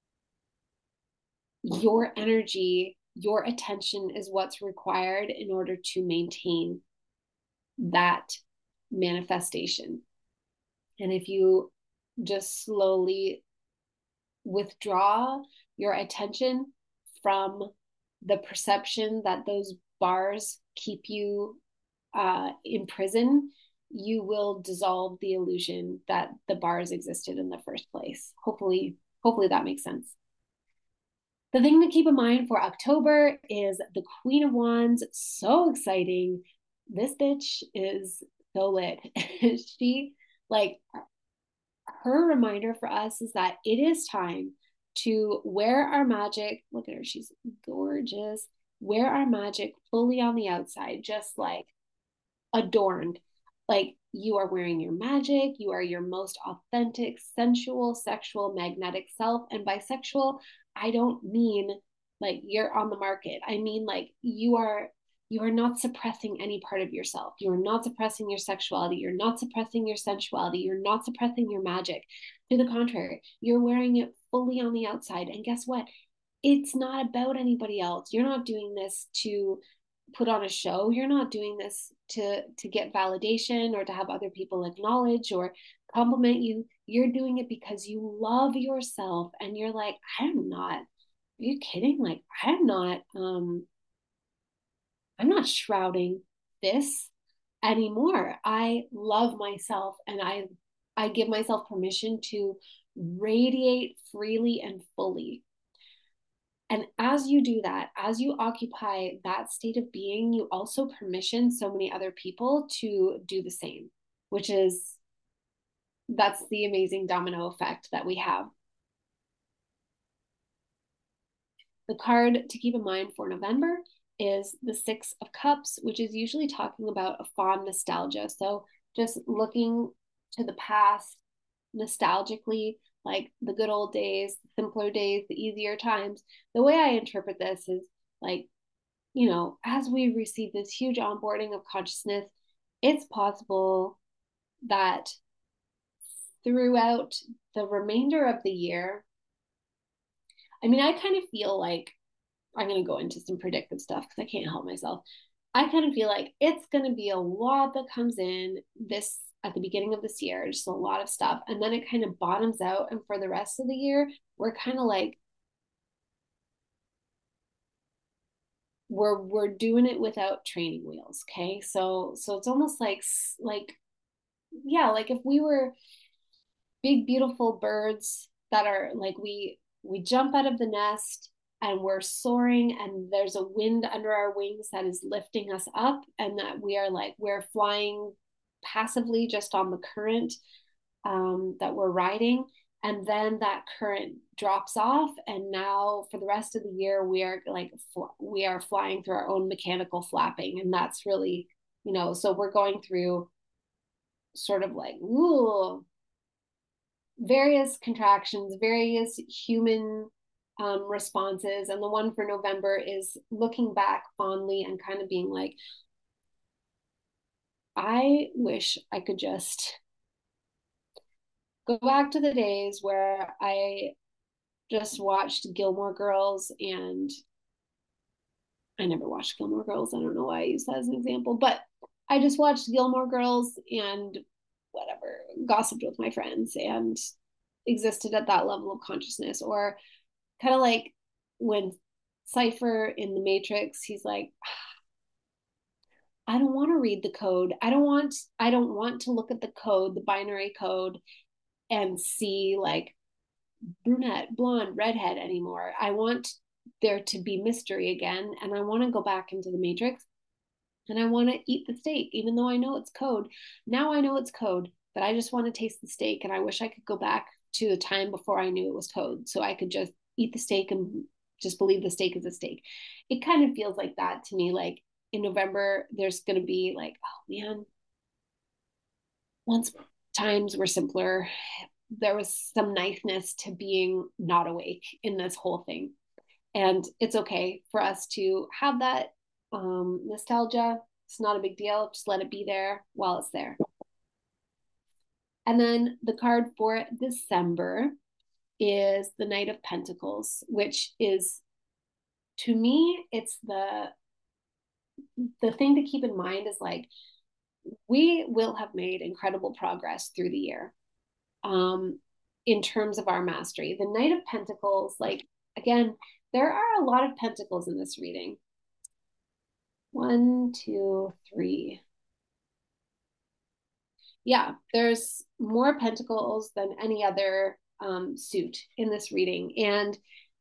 your energy, your attention is what's required in order to maintain that manifestation. And if you just slowly withdraw your attention from the perception that those bars keep you uh, in prison, you will dissolve the illusion that the bars existed in the first place. Hopefully, hopefully that makes sense. The thing to keep in mind for October is the Queen of Wands. So exciting. This bitch is so lit. She, like, her reminder for us is that it is time to wear our magic. Look at her, she's gorgeous. Wear our magic fully on the outside, just like adorned. Like, you are wearing your magic, you are your most authentic, sensual, sexual, magnetic self. And bisexual, I don't mean like you're on the market. I mean, like, you are you are not suppressing any part of yourself. You are not suppressing your sexuality. You're not suppressing your sensuality. You're not suppressing your magic. To the contrary, you're wearing it fully on the outside. And guess what? It's not about anybody else. You're not doing this to put on a show. You're not doing this to to get validation or to have other people acknowledge or compliment you. You're doing it because you love yourself, and you're like, I'm not, are you kidding? Like, I'm not um I'm not shrouding this anymore. I love myself, and I I give myself permission to radiate freely and fully. And as you do that, as you occupy that state of being, you also permission so many other people to do the same, which is, that's the amazing domino effect that we have. The card to keep in mind for November is the Six of Cups, which is usually talking about a fond nostalgia. So just looking to the past nostalgically, like the good old days, the simpler days, the easier times. The way I interpret this is like, you know, as we receive this huge onboarding of consciousness, it's possible that throughout the remainder of the year, I mean, I kind of feel like, I'm going to go into some predictive stuff because I can't help myself. I kind of feel like it's going to be a lot that comes in this at the beginning of this year, just a lot of stuff. And then it kind of bottoms out. And for the rest of the year, we're kind of like, we're we're doing it without training wheels. Okay. So so it's almost like like yeah, like if we were big, beautiful birds that are like, we we jump out of the nest and we're soaring, and there's a wind under our wings that is lifting us up, and that we are like, we're flying passively just on the current um, that we're riding. And then that current drops off, and now for the rest of the year we are like fl- we are flying through our own mechanical flapping. And that's really, you know, so we're going through sort of like, ooh, various contractions, various human um, responses. And the one for November is looking back fondly and kind of being like, I wish I could just go back to the days where I just watched Gilmore Girls. And I never watched Gilmore Girls. I don't know why I use that as an example, but I just watched Gilmore Girls and whatever, gossiped with my friends and existed at that level of consciousness. Or kind of like when Cypher in The Matrix, he's like, I don't want to read the code. I don't want, I don't want to look at the code, the binary code, and see like brunette, blonde, redhead anymore. I want there to be mystery again. And I want to go back into the matrix and I want to eat the steak, even though I know it's code. Now I know it's code, but I just want to taste the steak. And I wish I could go back to the time before I knew it was code so I could just eat the steak and just believe the steak is a steak. It kind of feels like that to me. Like in November, there's going to be like, oh man, once times were simpler, there was some niceness to being not awake in this whole thing. And it's okay for us to have that um, nostalgia. It's not a big deal. Just let it be there while it's there. And then the card for December is the Knight of Pentacles, which is, to me, it's the the thing to keep in mind is like we will have made incredible progress through the year um, in terms of our mastery. The Knight of Pentacles, like again, there are a lot of pentacles in this reading. One, two, three. Yeah, there's more pentacles than any other um, suit in this reading. And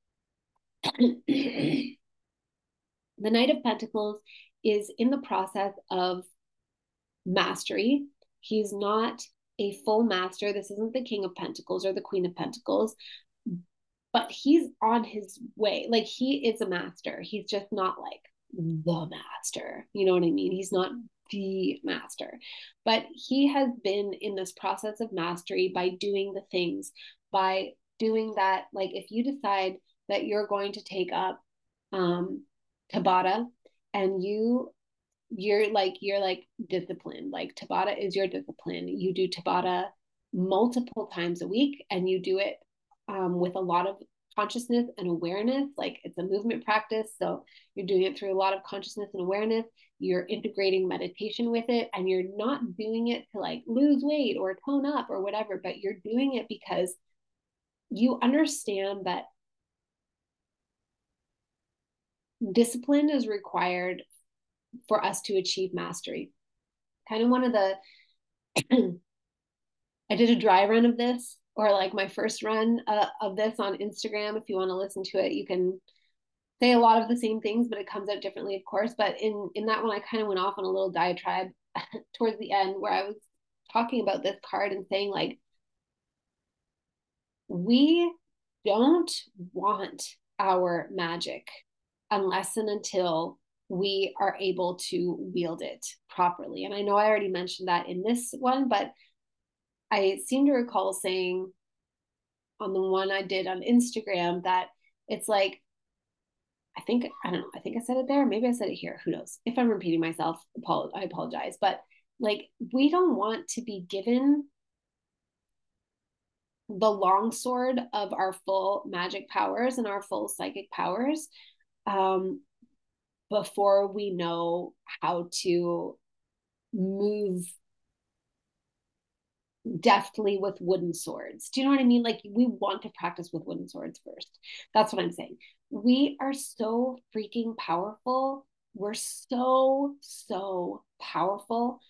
the Knight of Pentacles is in the process of mastery. He's not a full master. This isn't the King of Pentacles or the Queen of Pentacles, but he's on his way. Like he is a master. He's just not like the master. You know what I mean? He's not the master, but he has been in this process of mastery by doing the things, by doing that. Like if you decide that you're going to take up um, Tabata and you you're like you're like disciplined, like Tabata is your discipline. You do Tabata multiple times a week and you do it um, with a lot of consciousness and awareness. Like it's a movement practice, so you're doing it through a lot of consciousness and awareness. You're integrating meditation with it, and you're not doing it to like lose weight or tone up or whatever, but you're doing it because you understand that discipline is required for us to achieve mastery. Kind of one of the I did a dry run of this, or like my first run uh, of this on Instagram. If you want to listen to it, you can say a lot of the same things, but it comes out differently, of course. But in in that one, I kind of went off on a little diatribe towards the end where I was talking about this card and saying like, we don't want our magic unless and until we are able to wield it properly. And I know I already mentioned that in this one, but I seem to recall saying on the one I did on Instagram that it's like, I think, I don't know, I think I said it there. Maybe I said it here. Who knows? If I'm repeating myself, I apologize. But like, we don't want to be given the long sword of our full magic powers and our full psychic powers um, before we know how to move deftly with wooden swords. Do you know what I mean? Like we want to practice with wooden swords first. That's what I'm saying. We are so freaking powerful. We're so, so powerful.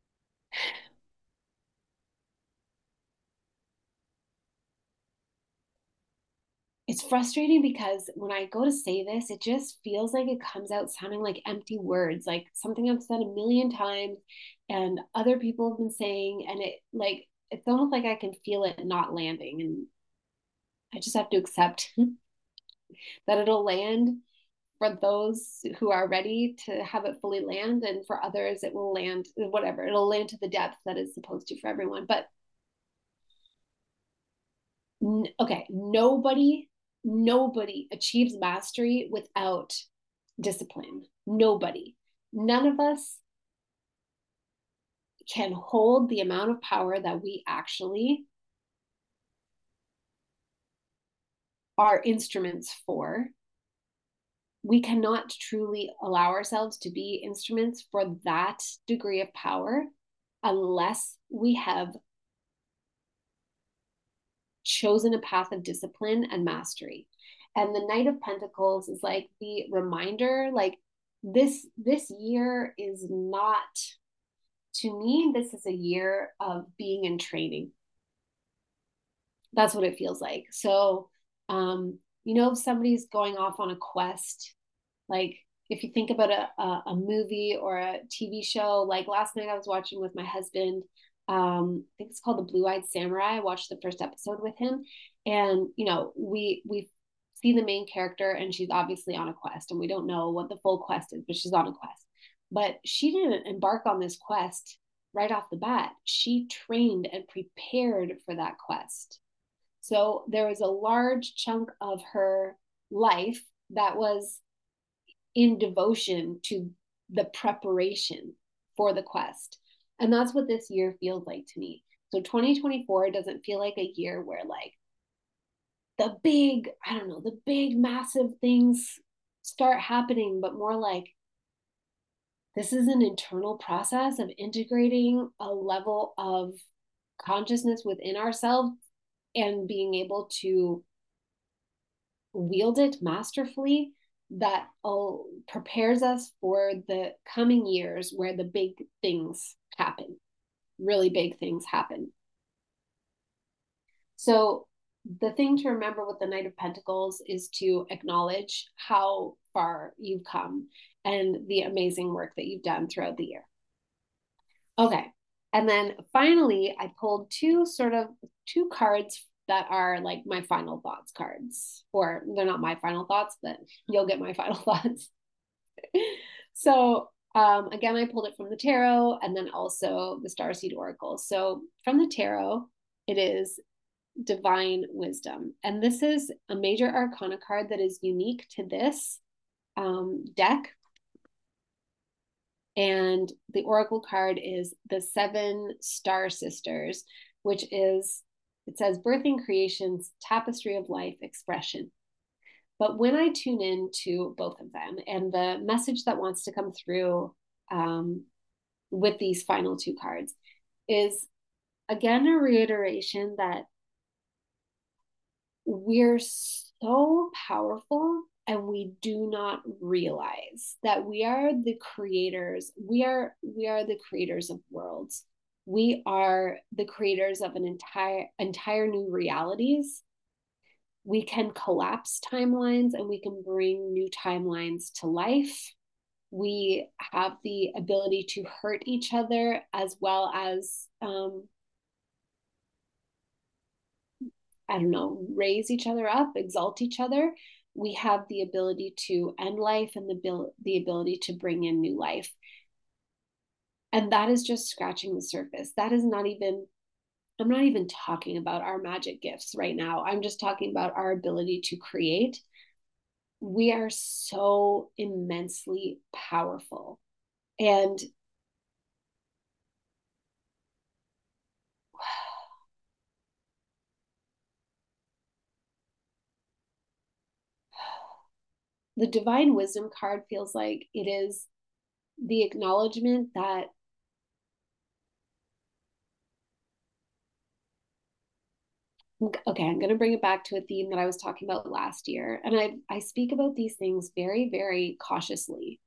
It's frustrating because when I go to say this, it just feels like it comes out sounding like empty words, like something I've said a million times and other people have been saying, and it like it's almost like I can feel it not landing. And I just have to accept that it'll land for those who are ready to have it fully land, and for others it will land whatever, it'll land to the depth that it's supposed to for everyone. But okay, nobody nobody achieves mastery without discipline. Nobody. None of us can hold the amount of power that we actually are instruments for. We cannot truly allow ourselves to be instruments for that degree of power unless we have chosen a path of discipline and mastery. And the Knight of Pentacles is like the reminder, like this this year is not, to me, this is a year of being in training. That's what it feels like. So, um, you know, if somebody's going off on a quest, like if you think about a, a, a movie or a T V show, like last night I was watching with my husband, um, I think it's called The Blue-Eyed Samurai. I watched the first episode with him, and you know, we we see the main character, and she's obviously on a quest, and we don't know what the full quest is, but she's on a quest. But she didn't embark on this quest right off the bat. She trained and prepared for that quest. So there was a large chunk of her life that was in devotion to the preparation for the quest. And that's what this year feels like to me. So twenty twenty-four doesn't feel like a year where like the big, I don't know, the big massive things start happening, but more like this is an internal process of integrating a level of consciousness within ourselves and being able to wield it masterfully that all prepares us for the coming years where the big things happen, really big things happen. So the thing to remember with the Knight of Pentacles is to acknowledge how far you've come and the amazing work that you've done throughout the year. Okay. And then finally, I pulled two sort of two cards that are like my final thoughts cards, or they're not my final thoughts, but you'll get my final thoughts. So um, again, I pulled it from the tarot and then also the Starseed Oracle. So from the tarot, it is Divine Wisdom. And this is a major arcana card that is unique to this um, deck. And the Oracle card is the Seven Star Sisters, which is, it says birthing creations, tapestry of life, expression. But when I tune in to both of them and the message that wants to come through um, with these final two cards is again a reiteration that we're so powerful and we do not realize that we are the creators. We are we are the creators of worlds. We are the creators of an entire entire new realities. We can collapse timelines and we can bring new timelines to life. We have the ability to hurt each other as well as um, I don't know, raise each other up, exalt each other. We have the ability to end life and the, the ability to bring in new life. And that is just scratching the surface. That is not even, I'm not even talking about our magic gifts right now. I'm just talking about our ability to create. We are so immensely powerful. And the Divine Wisdom card feels like it is the acknowledgement that okay, I'm going to bring it back to a theme that I was talking about last year. And I, I speak about these things very, very cautiously.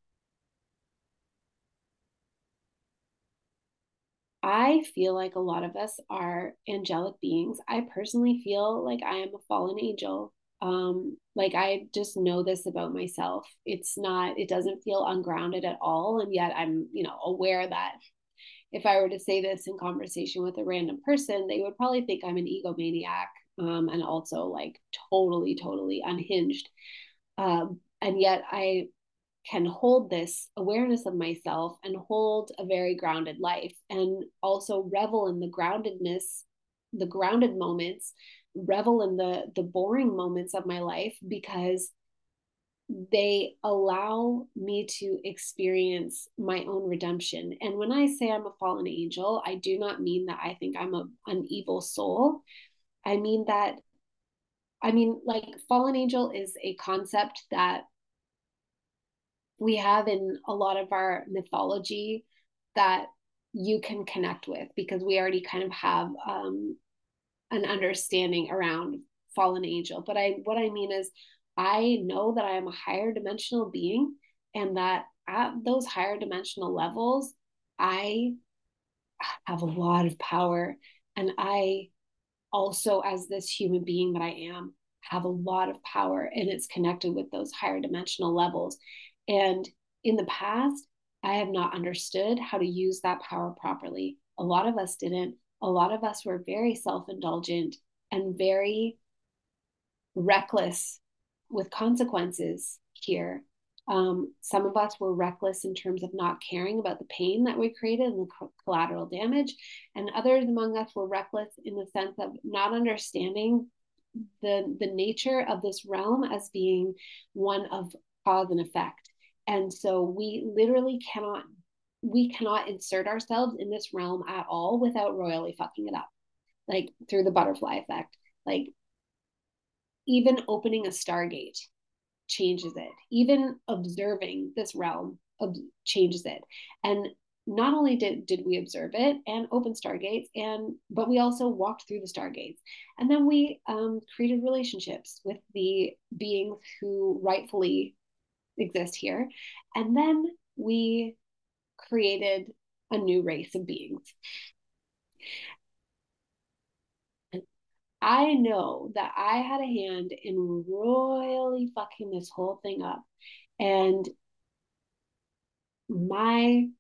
I feel like a lot of us are angelic beings. I personally feel like I am a fallen angel. Um, like I just know this about myself. It's not, it doesn't feel ungrounded at all. And yet I'm, you know, aware that if I were to say this in conversation with a random person, they would probably think I'm an egomaniac um, and also like totally, totally unhinged. Um, and yet I can hold this awareness of myself and hold a very grounded life and also revel in the groundedness, the grounded moments, revel in the the boring moments of my life because they allow me to experience my own redemption. And when I say I'm a fallen angel, I do not mean that I think I'm a, an evil soul. I mean that, I mean, like, fallen angel is a concept that we have in a lot of our mythology that you can connect with because we already kind of have um, an understanding around fallen angel. But I, what I mean is, I know that I am a higher dimensional being and that at those higher dimensional levels, I have a lot of power. And I also, as this human being that I am, have a lot of power, and it's connected with those higher dimensional levels. And in the past, I have not understood how to use that power properly. A lot of us didn't. A lot of us were very self indulgent and very reckless with consequences here. Um, some of us were reckless in terms of not caring about the pain that we created and the collateral damage. And others among us were reckless in the sense of not understanding the, the nature of this realm as being one of cause and effect. And so we literally cannot, we cannot insert ourselves in this realm at all without royally fucking it up, like through the butterfly effect. Like even opening a stargate changes it. Even observing this realm ob- changes it. And not only did, did we observe it and open stargates, and but we also walked through the stargates. And then we um, created relationships with the beings who rightfully exist here. And then we created a new race of beings. I know that I had a hand in royally fucking this whole thing up. And my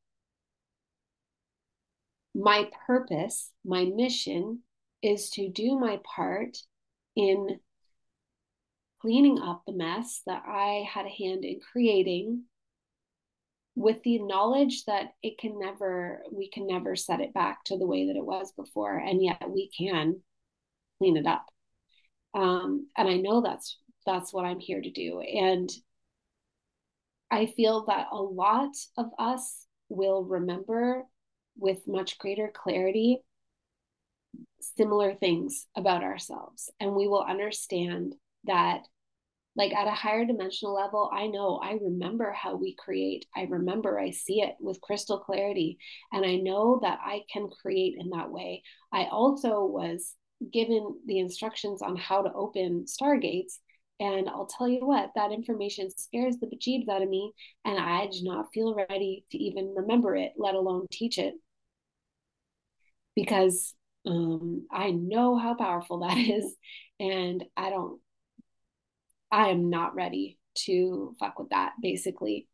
my purpose, my mission is to do my part in cleaning up the mess that I had a hand in creating, with the knowledge that it can never, we can never set it back to the way that it was before. And yet we can clean it up. Um, and I know that's, that's what I'm here to do. And I feel that a lot of us will remember with much greater clarity similar things about ourselves. And we will understand that, like at a higher dimensional level, I know I remember how we create. I remember I see it with crystal clarity. And I know that I can create in that way. I also was given the instructions on how to open stargates. And I'll tell you what, that information scares the bejeebs out of me. And I do not feel ready to even remember it, let alone teach it. Because um, I know how powerful that is. And I don't, I am not ready to fuck with that, basically.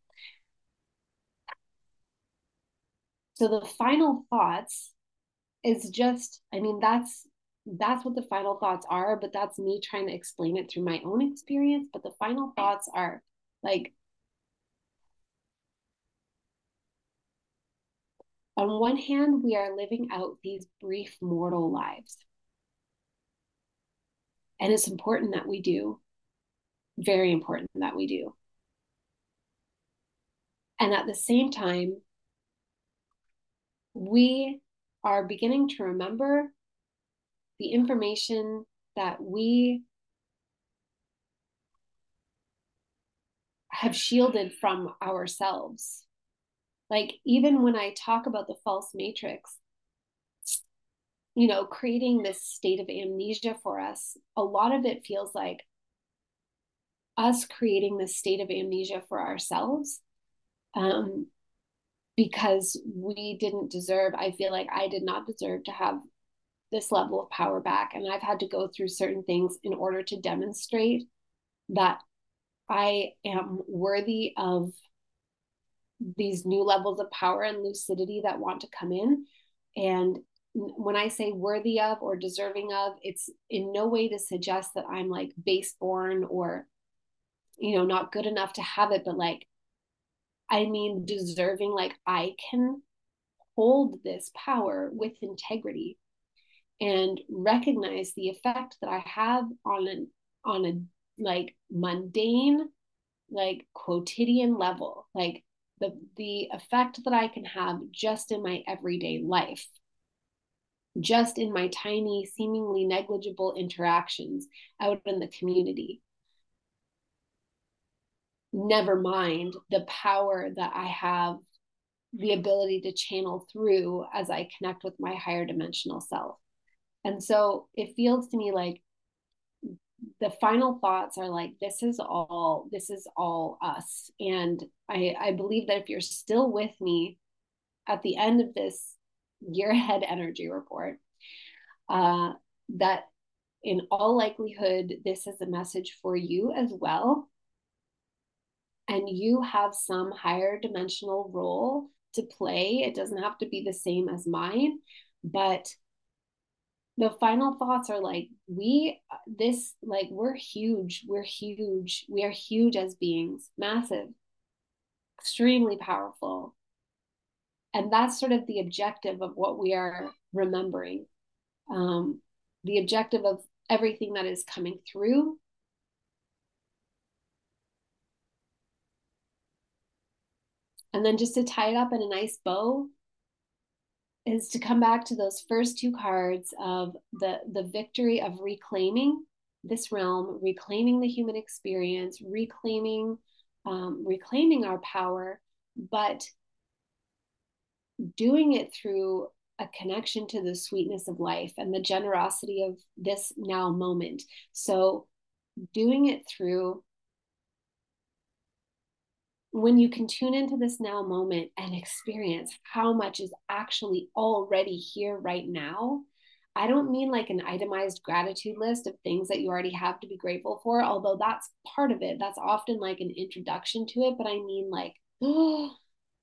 So the final thoughts is just, I mean, that's that's what the final thoughts are, but that's me trying to explain it through my own experience. But the final thoughts are like, on one hand, we are living out these brief mortal lives. And it's important that we do, very important that we do. And at the same time, we are beginning to remember the information that we have shielded from ourselves. Like, even when I talk about the false matrix, you know, creating this state of amnesia for us, a lot of it feels like us creating this state of amnesia for ourselves. Um, because we didn't deserve, I feel like I did not deserve to have this level of power back. And I've had to go through certain things in order to demonstrate that I am worthy of these new levels of power and lucidity that want to come in. And when I say worthy of or deserving of, it's in no way to suggest that I'm like base born or, you know, not good enough to have it, but like, I mean, deserving, like I can hold this power with integrity and recognize the effect that I have on an on a like mundane, like quotidian level, like the the effect that I can have just in my everyday life, just in my tiny, seemingly negligible interactions out in the community. Never mind the power that I have the ability to channel through as I connect with my higher dimensional self. And so it feels to me like the final thoughts are like, this is all, this is all us. And I, I believe that if you're still with me at the end of this year ahead energy report, uh, that in all likelihood, this is a message for you as well. And you have some higher dimensional role to play. It doesn't have to be the same as mine, but the final thoughts are like, we, this, like, we're huge. We're huge. We are huge as beings, massive, extremely powerful. And that's sort of the objective of what we are remembering. Um, the objective of everything that is coming through. And then just to tie it up in a nice bow is to come back to those first two cards of the, the victory of reclaiming this realm, reclaiming the human experience, reclaiming, um, reclaiming our power, but doing it through a connection to the sweetness of life and the generosity of this now moment. So doing it through when you can tune into this now moment and experience how much is actually already here right now. I don't mean like an itemized gratitude list of things that you already have to be grateful for, although that's part of it. That's often like an introduction to it. But I mean, like, oh,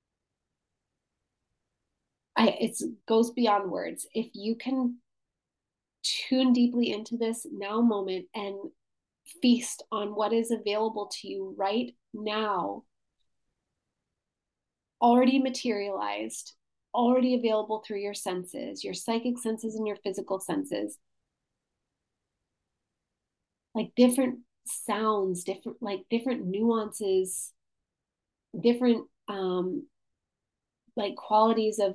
I, it goes beyond words. If you can tune deeply into this now moment and feast on what is available to you right now, already materialized, already available through your senses, your psychic senses and your physical senses. Like different sounds, different, like different nuances, different um like qualities of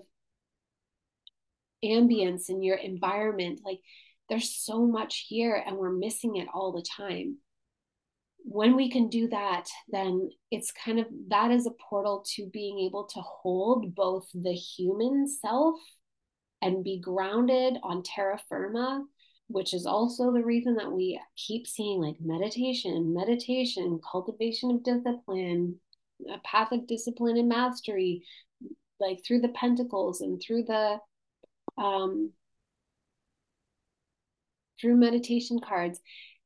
ambience in your environment. Like there's so much here and we're missing it all the time. When we can do that, then it's kind of that is a portal to being able to hold both the human self and be grounded on terra firma, which is also the reason that we keep seeing like meditation, meditation, cultivation of discipline, a path of discipline and mastery, like through the pentacles and through the um, through meditation cards,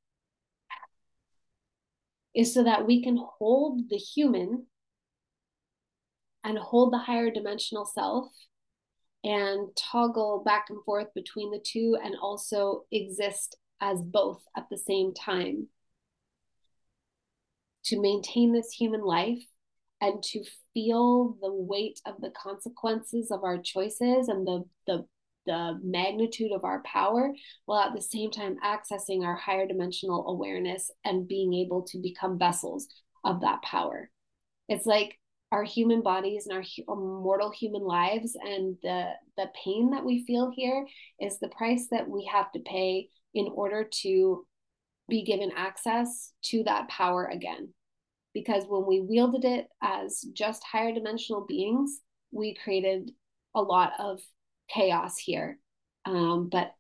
is so that we can hold the human and hold the higher dimensional self and toggle back and forth between the two and also exist as both at the same time to maintain this human life and to feel the weight of the consequences of our choices and the the the magnitude of our power, while at the same time accessing our higher dimensional awareness and being able to become vessels of that power. It's like our human bodies and our, our mortal human lives and the the pain that we feel here is the price that we have to pay in order to be given access to that power again. Because when we wielded it as just higher dimensional beings, we created a lot of chaos here. Um, but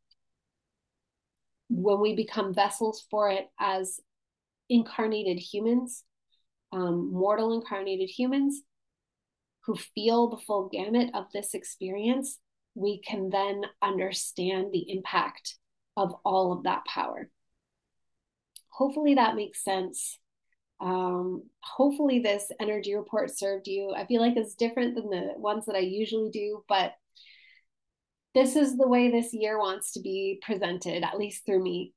when we become vessels for it as incarnated humans, um, mortal incarnated humans who feel the full gamut of this experience, we can then understand the impact of all of that power. Hopefully that makes sense. Um, hopefully this energy report served you. I feel like it's different than the ones that I usually do, but this is the way this year wants to be presented, at least through me.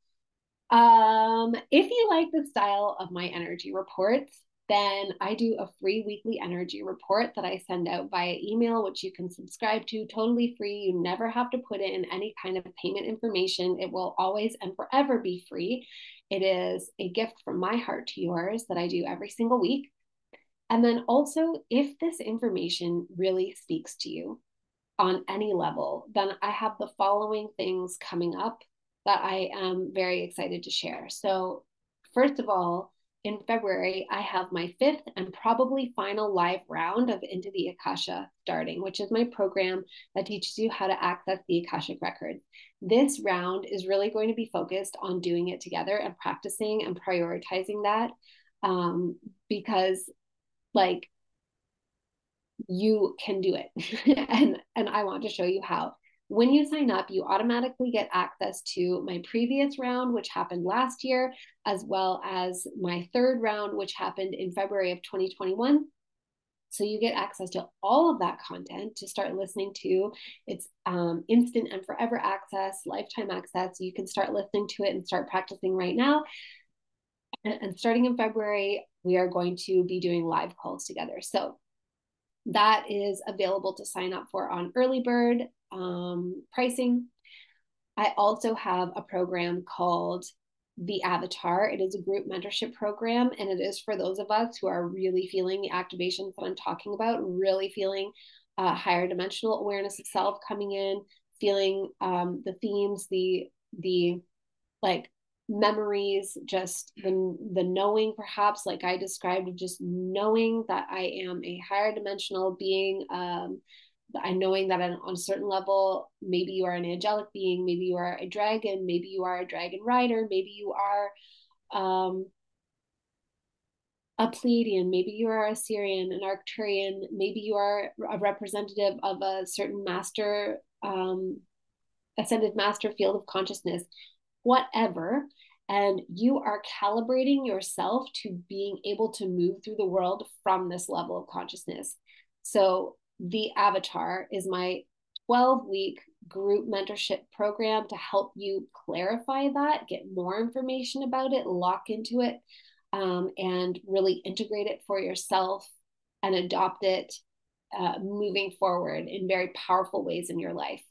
Um, if you like the style of my energy reports, then I do a free weekly energy report that I send out via email, which you can subscribe to totally free. You never have to put in any kind of payment information. It will always and forever be free. It is a gift from my heart to yours that I do every single week. And then also, if this information really speaks to you on any level, then I have the following things coming up that I am very excited to share. So, first of all, in February, I have my fifth and probably final live round of Into the Akasha starting, which is my program that teaches you how to access the Akashic Records. This round is really going to be focused on doing it together and practicing and prioritizing that um, because, like, you can do it. and, and I want to show you how. When you sign up, you automatically get access to my previous round, which happened last year, as well as my third round, which happened in February of twenty twenty-one. So you get access to all of that content to start listening to. It's um, instant and forever access, lifetime access. You can start listening to it and start practicing right now. And, and starting in February, we are going to be doing live calls together. So that is available to sign up for on early bird um, pricing. I also have a program called The Avatar. It is a group mentorship program, and it is for those of us who are really feeling the activations that I'm talking about, really feeling uh, higher dimensional awareness of self coming in, feeling um, the themes, the the like memories, just the the knowing, perhaps like I described, just knowing that I am a higher dimensional being. Um, I knowing that on, on a certain level, maybe you are an angelic being, maybe you are a dragon, maybe you are a dragon rider, maybe you are um, a Pleiadian, maybe you are a Sirian, an Arcturian, maybe you are a representative of a certain master, um, ascended master field of consciousness, whatever. And you are calibrating yourself to being able to move through the world from this level of consciousness. So the Avatar is my twelve week group mentorship program to help you clarify that, get more information about it, lock into it, um, and really integrate it for yourself and adopt it uh, moving forward in very powerful ways in your life.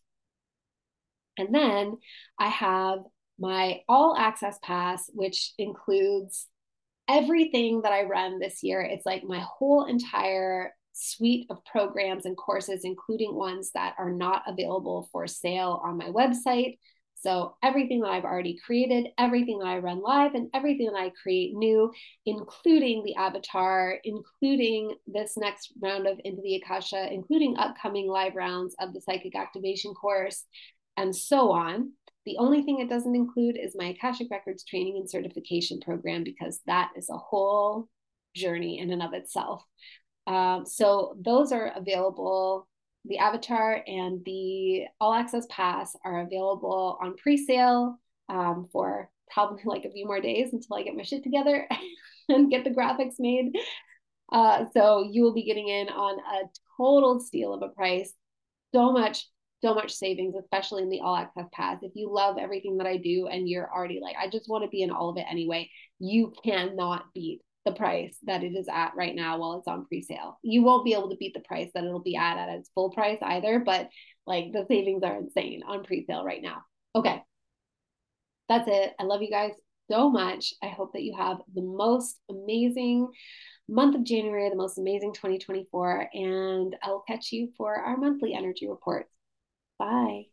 And then I have my all access pass, which includes everything that I run this year. It's like my whole entire suite of programs and courses, including ones that are not available for sale on my website. So everything that I've already created, everything that I run live, and everything that I create new, including the Avatar, including this next round of Into the Akasha, including upcoming live rounds of the Psychic Activation course, and so on. The only thing it doesn't include is my Akashic Records training and certification program, because that is a whole journey in and of itself. Um, so those are available. The Avatar and the All Access Pass are available on pre-sale um, for probably like a few more days until I get my shit together and get the graphics made. Uh, so you will be getting in on a total steal of a price. So much so much savings, especially in the all access pass. If you love everything that I do and you're already like, I just want to be in all of it anyway, you cannot beat the price that it is at right now while it's on pre-sale. You won't be able to beat the price that it'll be at at its full price either, but like the savings are insane on pre-sale right now. Okay, that's it. I love you guys so much. I hope that you have the most amazing month of January, the most amazing twenty twenty-four, and I'll catch you for our monthly energy reports. Bye.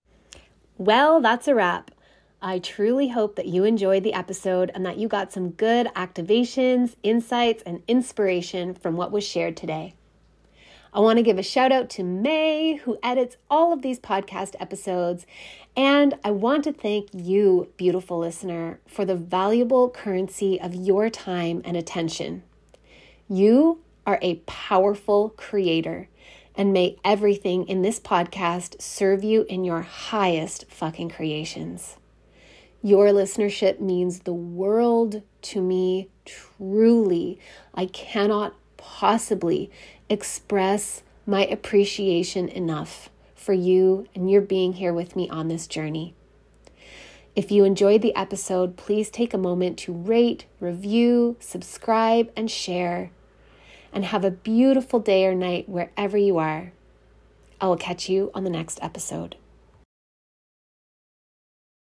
Well, that's a wrap. I truly hope that you enjoyed the episode and that you got some good activations, insights, and inspiration from what was shared today. I want to give a shout out to May, who edits all of these podcast episodes. And I want to thank you, beautiful listener, for the valuable currency of your time and attention. You are a powerful creator. And may everything in this podcast serve you in your highest fucking creations. Your listenership means the world to me, truly. I cannot possibly express my appreciation enough for you and your being here with me on this journey. If you enjoyed the episode, please take a moment to rate, review, subscribe, and share. And have a beautiful day or night wherever you are. I will catch you on the next episode.